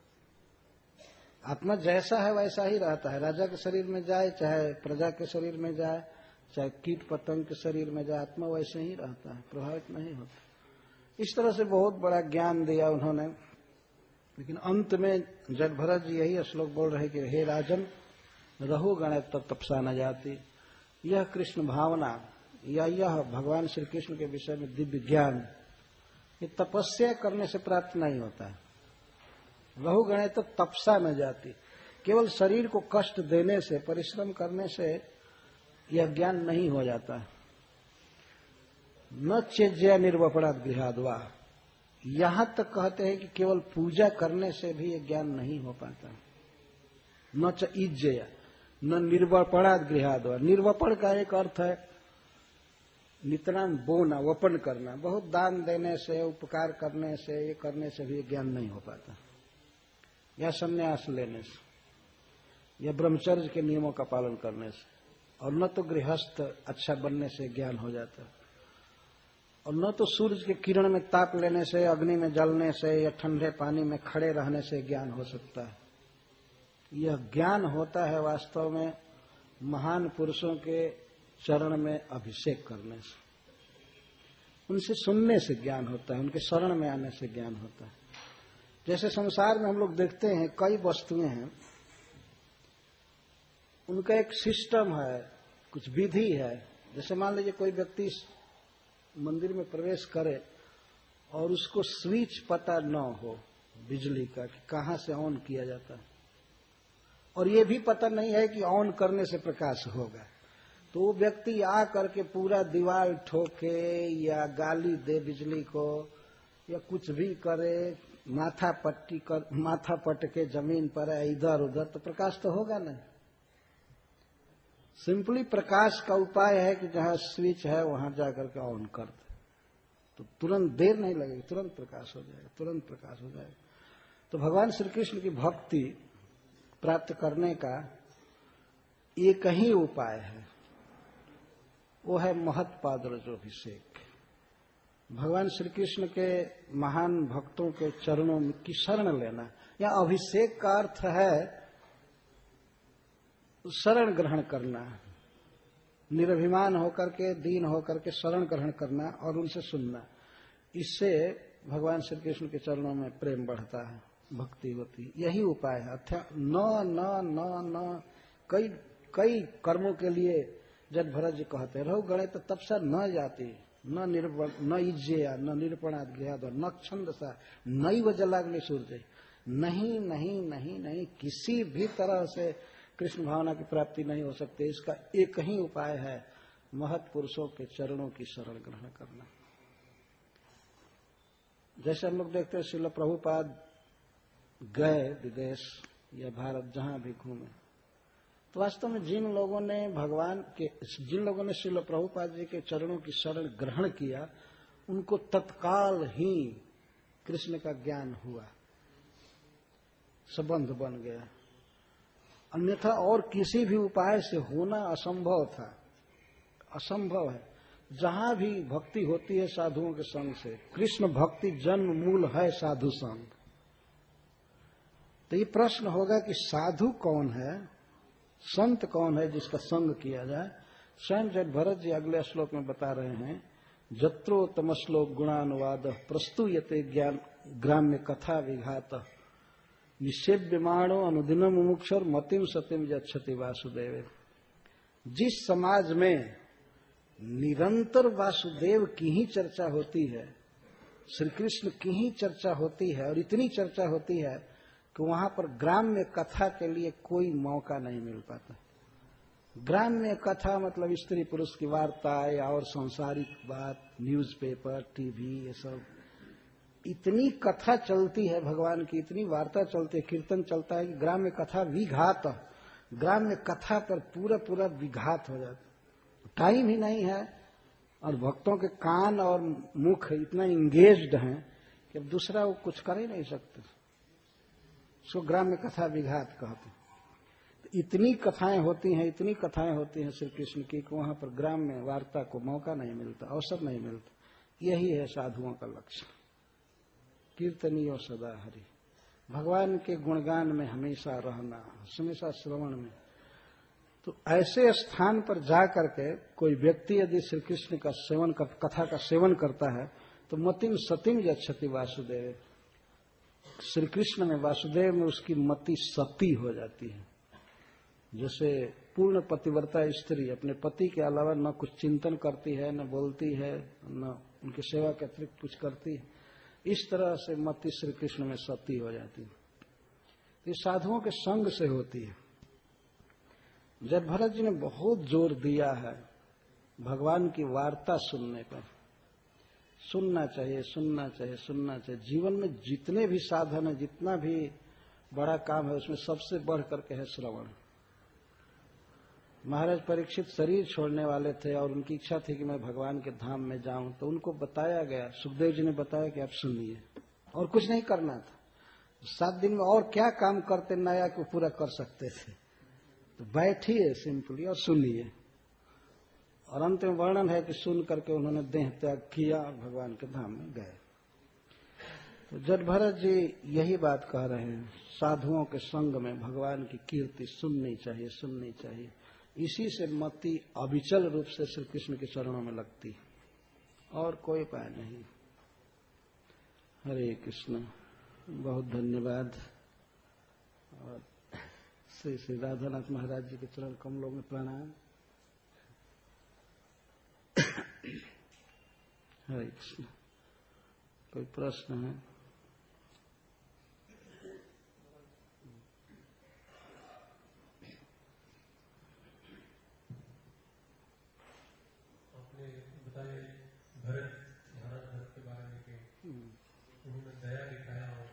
आत्मा जैसा है वैसा ही रहता है, राजा के शरीर में जाए चाहे प्रजा के शरीर में जाए, चाहे कीट पतंग के शरीर में जाए, आत्मा वैसे ही रहता है, प्रभावित नहीं होता। इस तरह से बहुत बड़ा ज्ञान दिया उन्होंने। लेकिन अंत में जब भरत जी यही श्लोक बोल रहे कि हे राजन रघुगण तब तपसा न जाती, यह कृष्ण भावना या यह भगवान श्री कृष्ण के विषय में दिव्य ज्ञान, ये तपस्या करने से प्राप्त नहीं होता है। रघुगण तो तपसा न जाती, केवल शरीर को कष्ट देने से, परिश्रम करने से यह ज्ञान नहीं हो जाता है। न चेज्या निर्वपणाद गृहाद्वा। यहां तक कहते हैं कि केवल पूजा करने से भी ये ज्ञान नहीं हो पाता। न च इज्जया न निर्वपणाद गृहाद्वा। निर्वपण का एक अर्थ है नितराम बोना, वपन करना। बहुत दान देने से, उपकार करने से, ये करने से भी ज्ञान नहीं हो पाता, या संन्यास लेने से, या ब्रह्मचर्य के नियमों का पालन करने से, और न तो गृहस्थ अच्छा बनने से ज्ञान हो जाता, और न तो सूरज के किरण में ताप लेने से, अग्नि में जलने से, या ठंडे पानी में खड़े रहने से ज्ञान हो सकता है। यह ज्ञान होता है वास्तव में महान पुरुषों के चरण में अभिषेक करने से, उनसे सुनने से ज्ञान होता है, उनके शरण में आने से ज्ञान होता है। जैसे संसार में हम लोग देखते हैं कई वस्तुएं हैं, उनका एक सिस्टम है, कुछ विधि है। जैसे मान लीजिए कोई व्यक्ति मंदिर में प्रवेश करे और उसको स्विच पता न हो बिजली का कि कहां से ऑन किया जाता है, और ये भी पता नहीं है कि ऑन करने से प्रकाश होगा, तो वो व्यक्ति आ करके पूरा दीवार ठोके या गाली दे बिजली को या कुछ भी करे, माथा पट्टी कर माथा पटके जमीन पर है इधर उधर, तो प्रकाश तो होगा नहीं। सिंपली प्रकाश का उपाय है कि जहां स्विच है वहां जाकर के ऑन कर दे, तो तुरंत देर नहीं लगेगी, तुरंत प्रकाश हो जाएगा, तुरंत प्रकाश हो जाएगा। तो भगवान श्री कृष्ण की भक्ति प्राप्त करने का एक ही उपाय है, वो है महत्पादरजोभिषेक। भगवान श्री कृष्ण के महान भक्तों के चरणों की शरण लेना, या अभिषेक का अर्थ है शरण ग्रहण करना, निरभिमान होकर के, दीन होकर के शरण ग्रहण करना और उनसे सुनना। इससे भगवान श्री कृष्ण के चरणों में प्रेम बढ़ता है, भक्ति होती। यही उपाय है। अथवा न न न न कई कई कर्मों के लिए जब भरत जी कहते रहो गणे तो तपसा न जाती, न निर्वण न इज्जया न निरूपणाद गृहाद्वा न छंदसा नैव जलाग्नि सूर्य। नहीं नहीं नहीं नहीं, किसी भी तरह से कृष्ण भावना की प्राप्ति नहीं हो सकती। इसका एक ही उपाय है, महत् पुरुषों के चरणों की शरण ग्रहण करना। जैसे हम लोग देखते हैं श्रील प्रभुपाद गए विदेश या भारत जहां भी घूमे, तो वास्तव में जिन लोगों ने भगवान के जिन लोगों ने श्रील प्रभुपाद जी के चरणों की शरण ग्रहण किया, उनको तत्काल ही कृष्ण का ज्ञान हुआ, संबंध बन गया। अन्यथा और किसी भी उपाय से होना असंभव था, असंभव है। जहां भी भक्ति होती है साधुओं के संग से, कृष्ण भक्ति जन्म मूल है साधु संग। तो ये प्रश्न होगा कि साधु कौन है, संत कौन है जिसका संग किया जाए। स्वयं जब भरत जी अगले श्लोक में बता रहे हैं, जत्रो तमश्लोक गुणानुवाद प्रस्तुयते ज्ञान ग्राम्य कथा विघात निषेव्यमाणो अनुदिनम मुमुक्षर मतिम सतिम यच्छति वासुदेव। जिस समाज में निरंतर वासुदेव की ही चर्चा होती है, श्री कृष्ण की ही चर्चा होती है, और इतनी चर्चा होती है कि वहां पर ग्राम्य कथा के लिए कोई मौका नहीं मिल पाता। ग्राम्य कथा मतलब स्त्री पुरुष की वार्ता या और सांसारिक बात, न्यूज़पेपर, टीवी, ये सब इतनी कथा चलती है भगवान की, इतनी वार्ता चलती है, कीर्तन चलता है कि ग्राम्य कथा विघात, ग्राम्य कथा पर पूरा पूरा विघात हो जाता। टाइम ही नहीं है, और भक्तों के कान और मुख इतना इंगेज्ड हैं कि अब दूसरा वो कुछ कर ही नहीं सकते। उसको ग्राम्य कथा विघात कहते हैं। तो इतनी कथाएं होती हैं, इतनी कथाएं होती हैं श्री कृष्ण की कि वहां पर ग्राम्य वार्ता को मौका नहीं मिलता, अवसर नहीं मिलता। यही है साधुओं का लक्ष्य। कीर्तनीय सदा हरि, भगवान के गुणगान में हमेशा रहना, हमेशा श्रवण में। तो ऐसे स्थान पर जाकर के कोई व्यक्ति यदि श्री कृष्ण का सेवन कर, कथा का सेवन करता है, तो मतिम सतिम यच्छति वासुदेव। श्री कृष्ण में, वासुदेव में उसकी मति सती हो जाती है। जैसे पूर्ण पतिव्रता स्त्री अपने पति के अलावा न कुछ चिंतन करती है, न बोलती है, न उनकी सेवा के अतिरिक्त कुछ करती है, इस तरह से मति श्री कृष्ण में सती हो जाती है। ये साधुओं के संग से होती है। जब भरत जी ने बहुत जोर दिया है भगवान की वार्ता सुनने पर, सुनना चाहिए, सुनना चाहिए, सुनना चाहिए। जीवन में जितने भी साधन है, जितना भी बड़ा काम है, उसमें सबसे बढ़ करके है श्रवण। महाराज परीक्षित शरीर छोड़ने वाले थे और उनकी इच्छा थी कि मैं भगवान के धाम में जाऊं, तो उनको बताया गया, सुखदेव जी ने बताया कि आप सुनिए, और कुछ नहीं करना था। सात दिन में और क्या काम करते नया को पूरा कर सकते थे, तो बैठिए सिंपली और सुनिए। और अंत में वर्णन है कि सुन करके उन्होंने देह त्याग किया और भगवान के धाम में गए। तो जड भरत जी यही बात कह रहे हैं, साधुओं के संग में भगवान की कीर्ति सुननी चाहिए, सुननी चाहिए। इसी से मति अविचल रूप से श्री कृष्ण के चरणों में लगती है, और कोई उपाय नहीं। हरे कृष्ण। बहुत धन्यवाद। और श्री श्री राधानाथ महाराज जी के चरण कमलों में प्रणाम। हरे कृष्ण। कोई प्रश्न है? आपने बताया भरत महाराज भरत के बारे में कि उन्होंने दया दिखाया और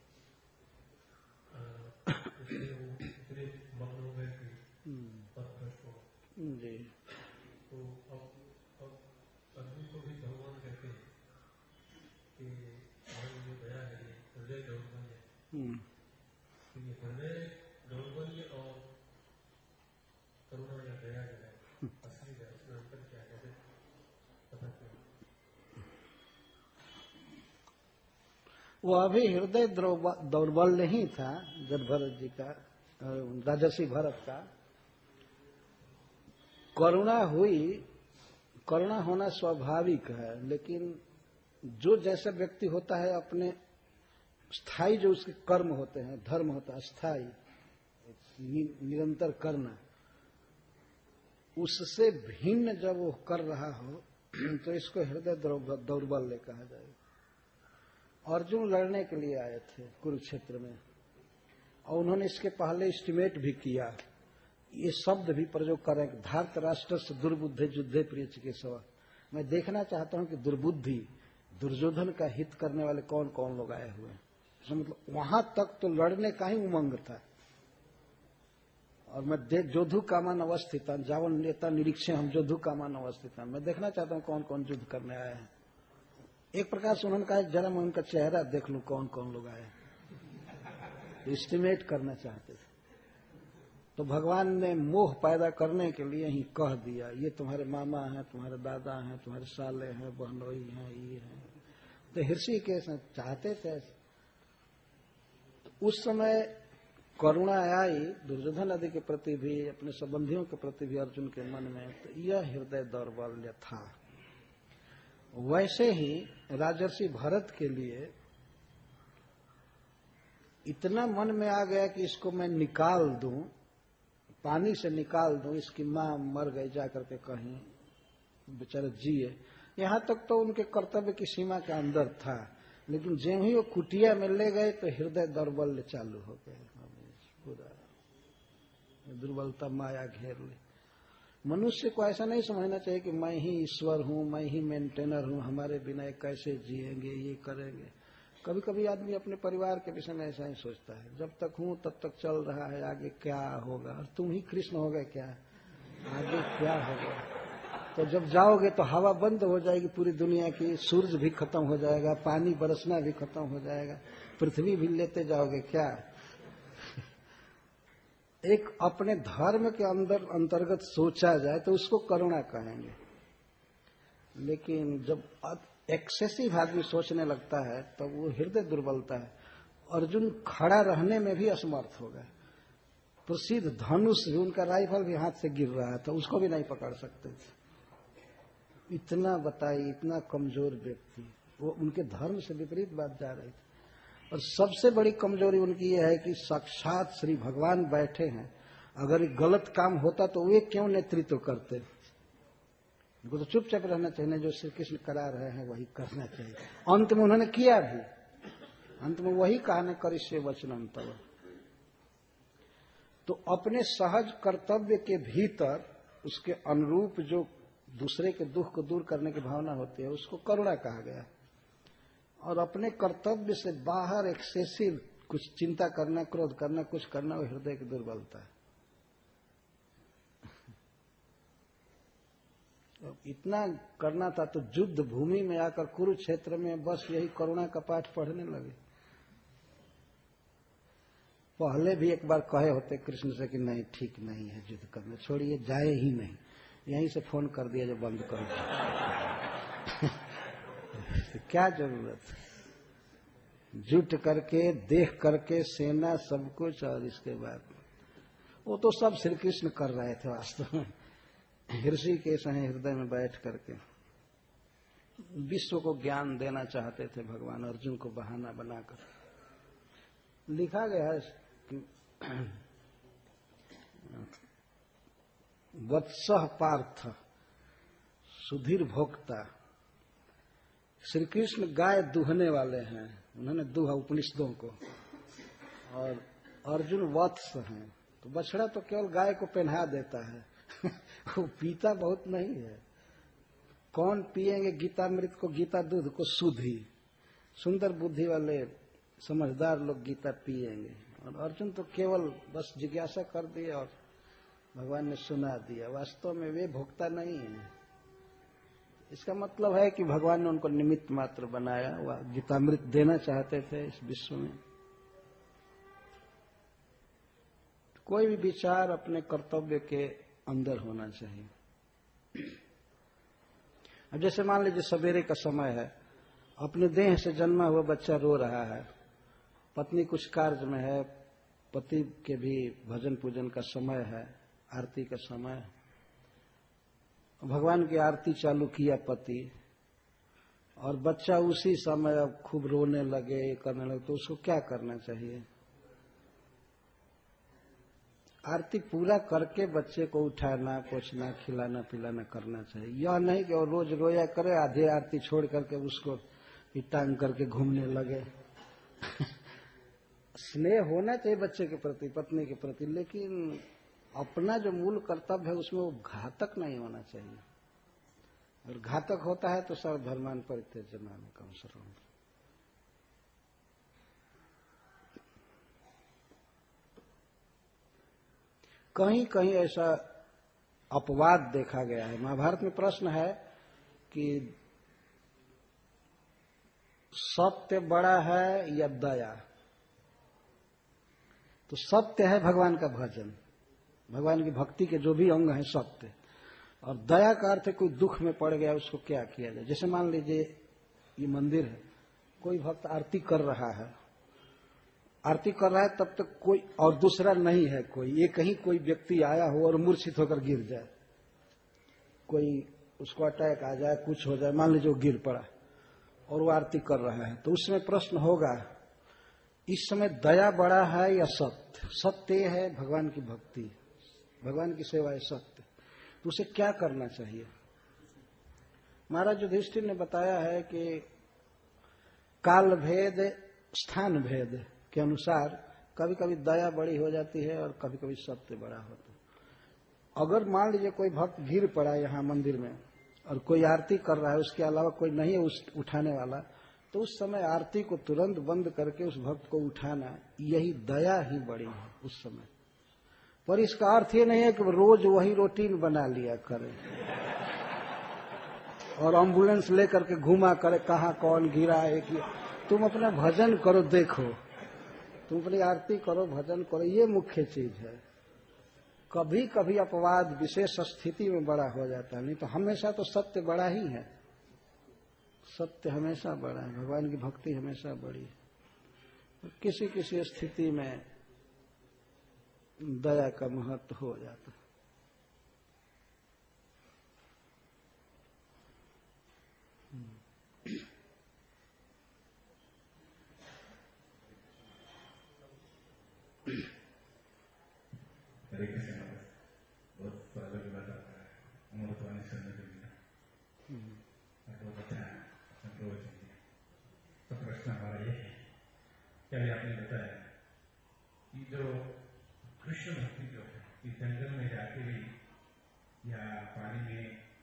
इसलिए वो इतने मग्न हो गए कि पथभ्रष्ट हो। जी। तो अब अब अर्जुन को भी भगवान कहते हैं कि हमारी जो दया है ये हृदय दौर्बल्य है। तो ये हृदय दौर्बल्य और करुणा या दया जो है असली है, इसमें अंतर क्या है, कैसे पता चले? वो अभी हृदय दौर्बल्य ही था जब भरत जी का, राजर्षि भरत का। करुणा हुई, करुणा होना स्वाभाविक है, लेकिन जो जैसा व्यक्ति होता है अपने स्थायी जो उसके कर्म होते हैं, धर्म होता है स्थायी, निरंतर करना, उससे भिन्न जब वो कर रहा हो तो इसको हृदय दौर्बल्य कहा जाएगा। अर्जुन लड़ने के लिए आए थे कुरुक्षेत्र में, और उन्होंने इसके पहले एस्टिमेट भी किया, ये शब्द भी प्रयोग करें, धार्त राष्ट्र से दुर्बुद्धि युद्धे प्रिय चिकित्सा। मैं देखना चाहता हूं कि दुर्बुद्धि, दुर्योधन का हित करने वाले कौन कौन लोग आए हुए हैं। मतलब वहां तक तो लड़ने का ही उमंग था। और मैं जोधु कामान अवस्थित, जावन नेता निरीक्षण हम जोधु कामान अवस्थित। मैं देखना चाहता हूं कौन कौन युद्ध करने आए हैं। एक प्रकार से उन्होंने कहा जरा मैं उनका चेहरा देख लूं कौन कौन लोग आए। एस्टिमेट करना चाहते थे, तो भगवान ने मोह पैदा करने के लिए ही कह दिया, ये तुम्हारे मामा हैं, तुम्हारे दादा हैं, तुम्हारे साले हैं, बहनोई हैं, ये हैं। तो ऋषिकेश चाहते थे। तो उस समय करुणा आई दुर्योधन आदि के प्रति भी, अपने संबंधियों के प्रति भी अर्जुन के मन में, तो यह हृदय दौर्बल्य था। वैसे ही राजर्षि भरत के लिए इतना मन में आ गया कि इसको मैं निकाल दूं, पानी से निकाल दूं, इसकी मां मर गई जाकर के कहीं, बेचारे जिए। यहां तक तो उनके कर्तव्य की सीमा के अंदर था, लेकिन ज्यों ही वो कुटिया में ले गए तो हृदय दौर्बल्य चालू हो गया। पूरा दुर्बलता माया घेर ले। मनुष्य को ऐसा नहीं समझना चाहिए कि मैं ही ईश्वर हूं, मैं ही मेंटेनर हूं, हमारे बिना कैसे जिएंगे, ये करेंगे। कभी कभी आदमी अपने परिवार के विषय में ऐसा ही सोचता है, जब तक हूं तब तक चल रहा है, आगे क्या होगा। और तुम ही कृष्ण हो गए क्या, आगे क्या होगा। तो जब जाओगे तो हवा बंद हो जाएगी पूरी दुनिया की, सूरज भी खत्म हो जाएगा, पानी बरसना भी खत्म हो जाएगा, पृथ्वी भी लेते जाओगे क्या। एक अपने धर्म के अंदर अंतर्गत सोचा जाए तो उसको करुणा कहेंगे, लेकिन जब एक्सेसिव आदमी सोचने लगता है तब तो वो हृदय दुर्बलता है। अर्जुन खड़ा रहने में भी असमर्थ हो गए। प्रसिद्ध धनुष भी, उनका राइफल भी हाथ से गिर रहा था, उसको भी नहीं पकड़ सकते थे। इतना बताइए, इतना कमजोर व्यक्ति, वो उनके धर्म से विपरीत बात जा रही थी। और सबसे बड़ी कमजोरी उनकी यह है कि साक्षात श्री भगवान बैठे हैं, अगर गलत काम होता तो वे क्यों नेतृत्व करते। उनको तो चुपचाप रहना चाहिए, जो श्री कृष्ण करा रहे हैं वही करना चाहिए। अंत में उन्होंने किया भी, अंत में वही कहा न करिष्ये वचनम तव। तो अपने सहज कर्तव्य के भीतर उसके अनुरूप जो दूसरे के दुख को दूर करने की भावना होती है, उसको करुणा कहा गया। और अपने कर्तव्य से बाहर एक्सेसिव कुछ चिंता करना, क्रोध करना, कुछ करना, वो हृदय की दुर्बलता है। इतना करना था तो युद्ध भूमि में आकर कुरुक्षेत्र में बस यही करुणा का पाठ पढ़ने लगे। पहले भी एक बार कहे होते कृष्ण से कि नहीं ठीक नहीं है युद्ध करना, छोड़िए, जाए ही नहीं, यहीं से फोन कर दिया जो बंद करो। तो क्या जरूरत, जुट करके देख करके सेना सब कुछ, और इसके बाद वो तो सब श्री कृष्ण कर रहे थे वास्तव में। ऋषिकेश हैं हृदय में बैठ करके विश्व को ज्ञान देना चाहते थे भगवान अर्जुन को बहाना बनाकर। लिखा गया है कि वत्सः पार्थ सुधीर भोक्ता, श्री कृष्ण गाय दूहने वाले हैं, उन्होंने दूहा उपनिषदों को, और अर्जुन वत्स हैं, तो बछड़ा तो केवल गाय को पहना देता है वो पीता बहुत नहीं है। कौन पिएंगे गीतामृत को, गीता दूध को शुद्ध ही, सुंदर बुद्धि वाले समझदार लोग गीता पिएंगे। और अर्जुन तो केवल बस जिज्ञासा कर दिए और भगवान ने सुना दिया, वास्तव में वे भोक्ता नहीं है। इसका मतलब है कि भगवान ने उनको निमित्त मात्र बनाया, वह गीतामृत देना चाहते थे इस विश्व में। कोई भी विचार अपने कर्तव्य के अंदर होना चाहिए। अब जैसे मान लीजिए सवेरे का समय है, अपने देह से जन्मा हुआ बच्चा रो रहा है, पत्नी कुछ कार्य में है, पति के भी भजन पूजन का समय है, आरती का समय, भगवान की आरती चालू किया पति, और बच्चा उसी समय अब खूब रोने लगे, करने लगे, तो उसको क्या करना चाहिए? आरती पूरा करके बच्चे को उठाना, पोछना, खिलाना पिलाना करना चाहिए। यह नहीं कि वो रोज रोया करे, आधे आरती छोड़ करके उसको टांग करके घूमने लगे। स्नेह होना चाहिए बच्चे के प्रति, पत्नी के प्रति, लेकिन अपना जो मूल कर्तव्य है उसमें वो घातक नहीं होना चाहिए। अगर घातक होता है तो सर्वधर्मान् परित्यज्यमाम कम सर्वम्। कहीं कहीं ऐसा अपवाद देखा गया है। महाभारत में प्रश्न है कि सत्य बड़ा है या दया? तो सत्य है भगवान का भजन, भगवान की भक्ति के जो भी अंग हैं सत्य, और दया का अर्थ है कोई दुख में पड़ गया उसको क्या किया जाए। जैसे मान लीजिए ये मंदिर है, कोई भक्त आरती कर रहा है, आरती कर रहा है तब तक कोई और दूसरा नहीं है, कोई एक ही कोई व्यक्ति आया हो और मूर्छित होकर गिर जाए, कोई उसको अटैक आ जाए, कुछ हो जाए, मान लीजिए वो गिर पड़ा और वो आरती कर रहा है, तो उसमें प्रश्न होगा इस समय दया बड़ा है या सत्य? सत्य है भगवान की भक्ति, भगवान की सेवा है सत्य, तो उसे क्या करना चाहिए? महाराज युधिष्ठिर ने बताया है कि काल भेद स्थान भेद के अनुसार कभी कभी दया बड़ी हो जाती है और कभी कभी सत्य बड़ा होता है। अगर मान लीजिए कोई भक्त गिर पड़ा यहाँ मंदिर में और कोई आरती कर रहा है, उसके अलावा कोई नहीं है उस उठाने वाला, तो उस समय आरती को तुरंत बंद करके उस भक्त को उठाना, यही दया ही बड़ी है उस समय। पर इसका अर्थ ये नहीं है कि रोज वही रूटीन बना लिया करे और एम्बुलेंस लेकर के घुमा करे कहाँ कौन गिरा है कि तुम अपना भजन करो, देखो तुम अपनी आरती करो, भजन करो, ये मुख्य चीज है। कभी कभी अपवाद विशेष स्थिति में बड़ा हो जाता है, नहीं तो हमेशा तो सत्य बड़ा ही है, सत्य हमेशा बड़ा है, भगवान की भक्ति हमेशा बड़ी है। किसी किसी स्थिति में दया का महत्व हो जाता है। हरे कृष्ण। बहुत पहले की बात आता है, अमृतवाणी सुनने के लिए बहुत अच्छा संतोष। तो प्रश्न हमारा ये है, क्या आपने बताया कि जो कृष्ण भक्ति जो है कि जंगल में जाके भी या पानी में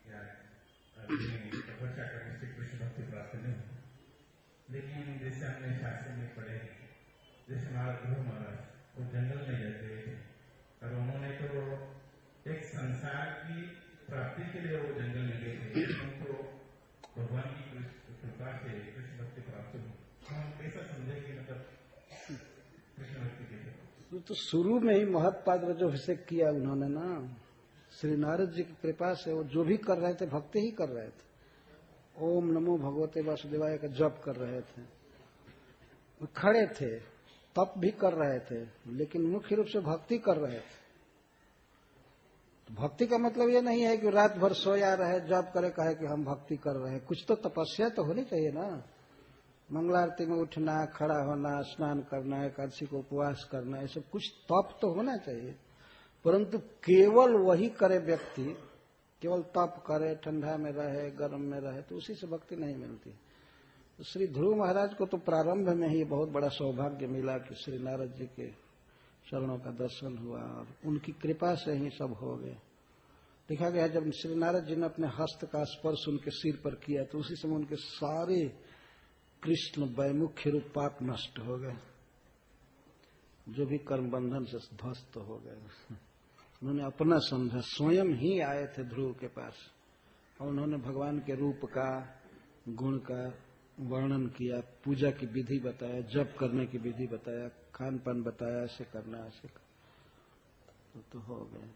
या तपस्या करने से कृष्ण भक्ति प्राप्त नहीं होती, लेकिन जैसे हमने शास्त्र में पढ़े, जैसे हमारा ध्रुव महाराज वो जंगल में रहते थे और उन्होंने तो एक संसार की प्राप्ति के लिए वो जंगल में गए थे, उनको भगवान की कृपा से कृष्ण भक्ति प्राप्त हुई। हम कैसा समझेंगे, मतलब कृष्ण भक्ति के लिए तो शुरू में ही महत्पाद जो अभिषेक किया उन्होंने ना, श्री नारद जी की कृपा से वो जो भी कर रहे थे भक्ति ही कर रहे थे। ओम नमो भगवते वासुदेवाय का जप कर रहे थे, वो खड़े थे, तप भी कर रहे थे, लेकिन मुख्य रूप से भक्ति कर रहे थे। तो भक्ति का मतलब ये नहीं है कि रात भर सोया रहे जप करे कहे कि हम भक्ति कर रहे हैं। कुछ तो तपस्या तो होनी चाहिए ना। मंगलारती में उठना, खड़ा होना, स्नान करना, एकादशी को उपवास करना, ये सब कुछ तप तो होना चाहिए। परंतु केवल वही करे व्यक्ति, केवल तप करे, ठंडा में रहे, गर्म में रहे, तो उसी से भक्ति नहीं मिलती। तो श्री ध्रुव महाराज को तो प्रारंभ में ही बहुत बड़ा सौभाग्य मिला कि श्री नारद जी के चरणों का दर्शन हुआ और उनकी कृपा से ही सब हो गए। देखा गया जब श्री नारद जी ने अपने हस्त का स्पर्श उनके सिर पर किया तो उसी समय उनके सारे कृष्ण वैमुख्य रूप पाप नष्ट हो गए, जो भी कर्म बंधन से ध्वस्त हो गए। उन्होंने अपना समझा, स्वयं ही आए थे ध्रुव के पास और उन्होंने भगवान के रूप का, गुण का वर्णन किया, पूजा की विधि बताया, जप करने की विधि बताया, खान पान बताया, ऐसे करना, ऐसे करना, तो हो गए।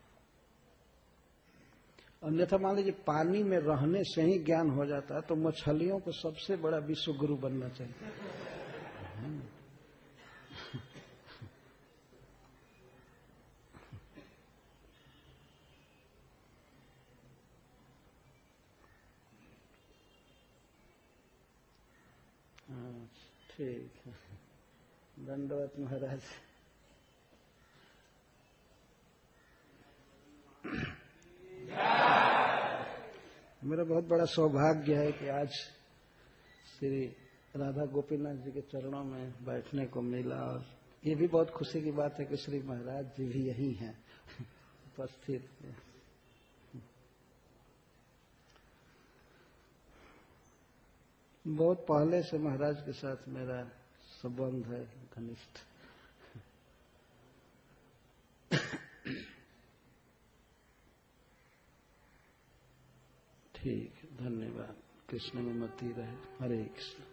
अन्यथा मान लीजिए पानी में रहने से ही ज्ञान हो जाता है, तो मछलियों को सबसे बड़ा विश्व गुरु बनना चाहिए। ठीक है, दंडवत महाराज। मेरा बहुत बड़ा सौभाग्य है कि आज श्री राधा गोपीनाथ जी के चरणों में बैठने को मिला, और ये भी बहुत खुशी की बात है कि श्री महाराज जी भी यही हैं उपस्थित। बहुत पहले से महाराज के साथ मेरा संबंध है घनिष्ठ। ठीक, धन्यवाद। कृष्ण में मती रहे। हरे कृष्ण।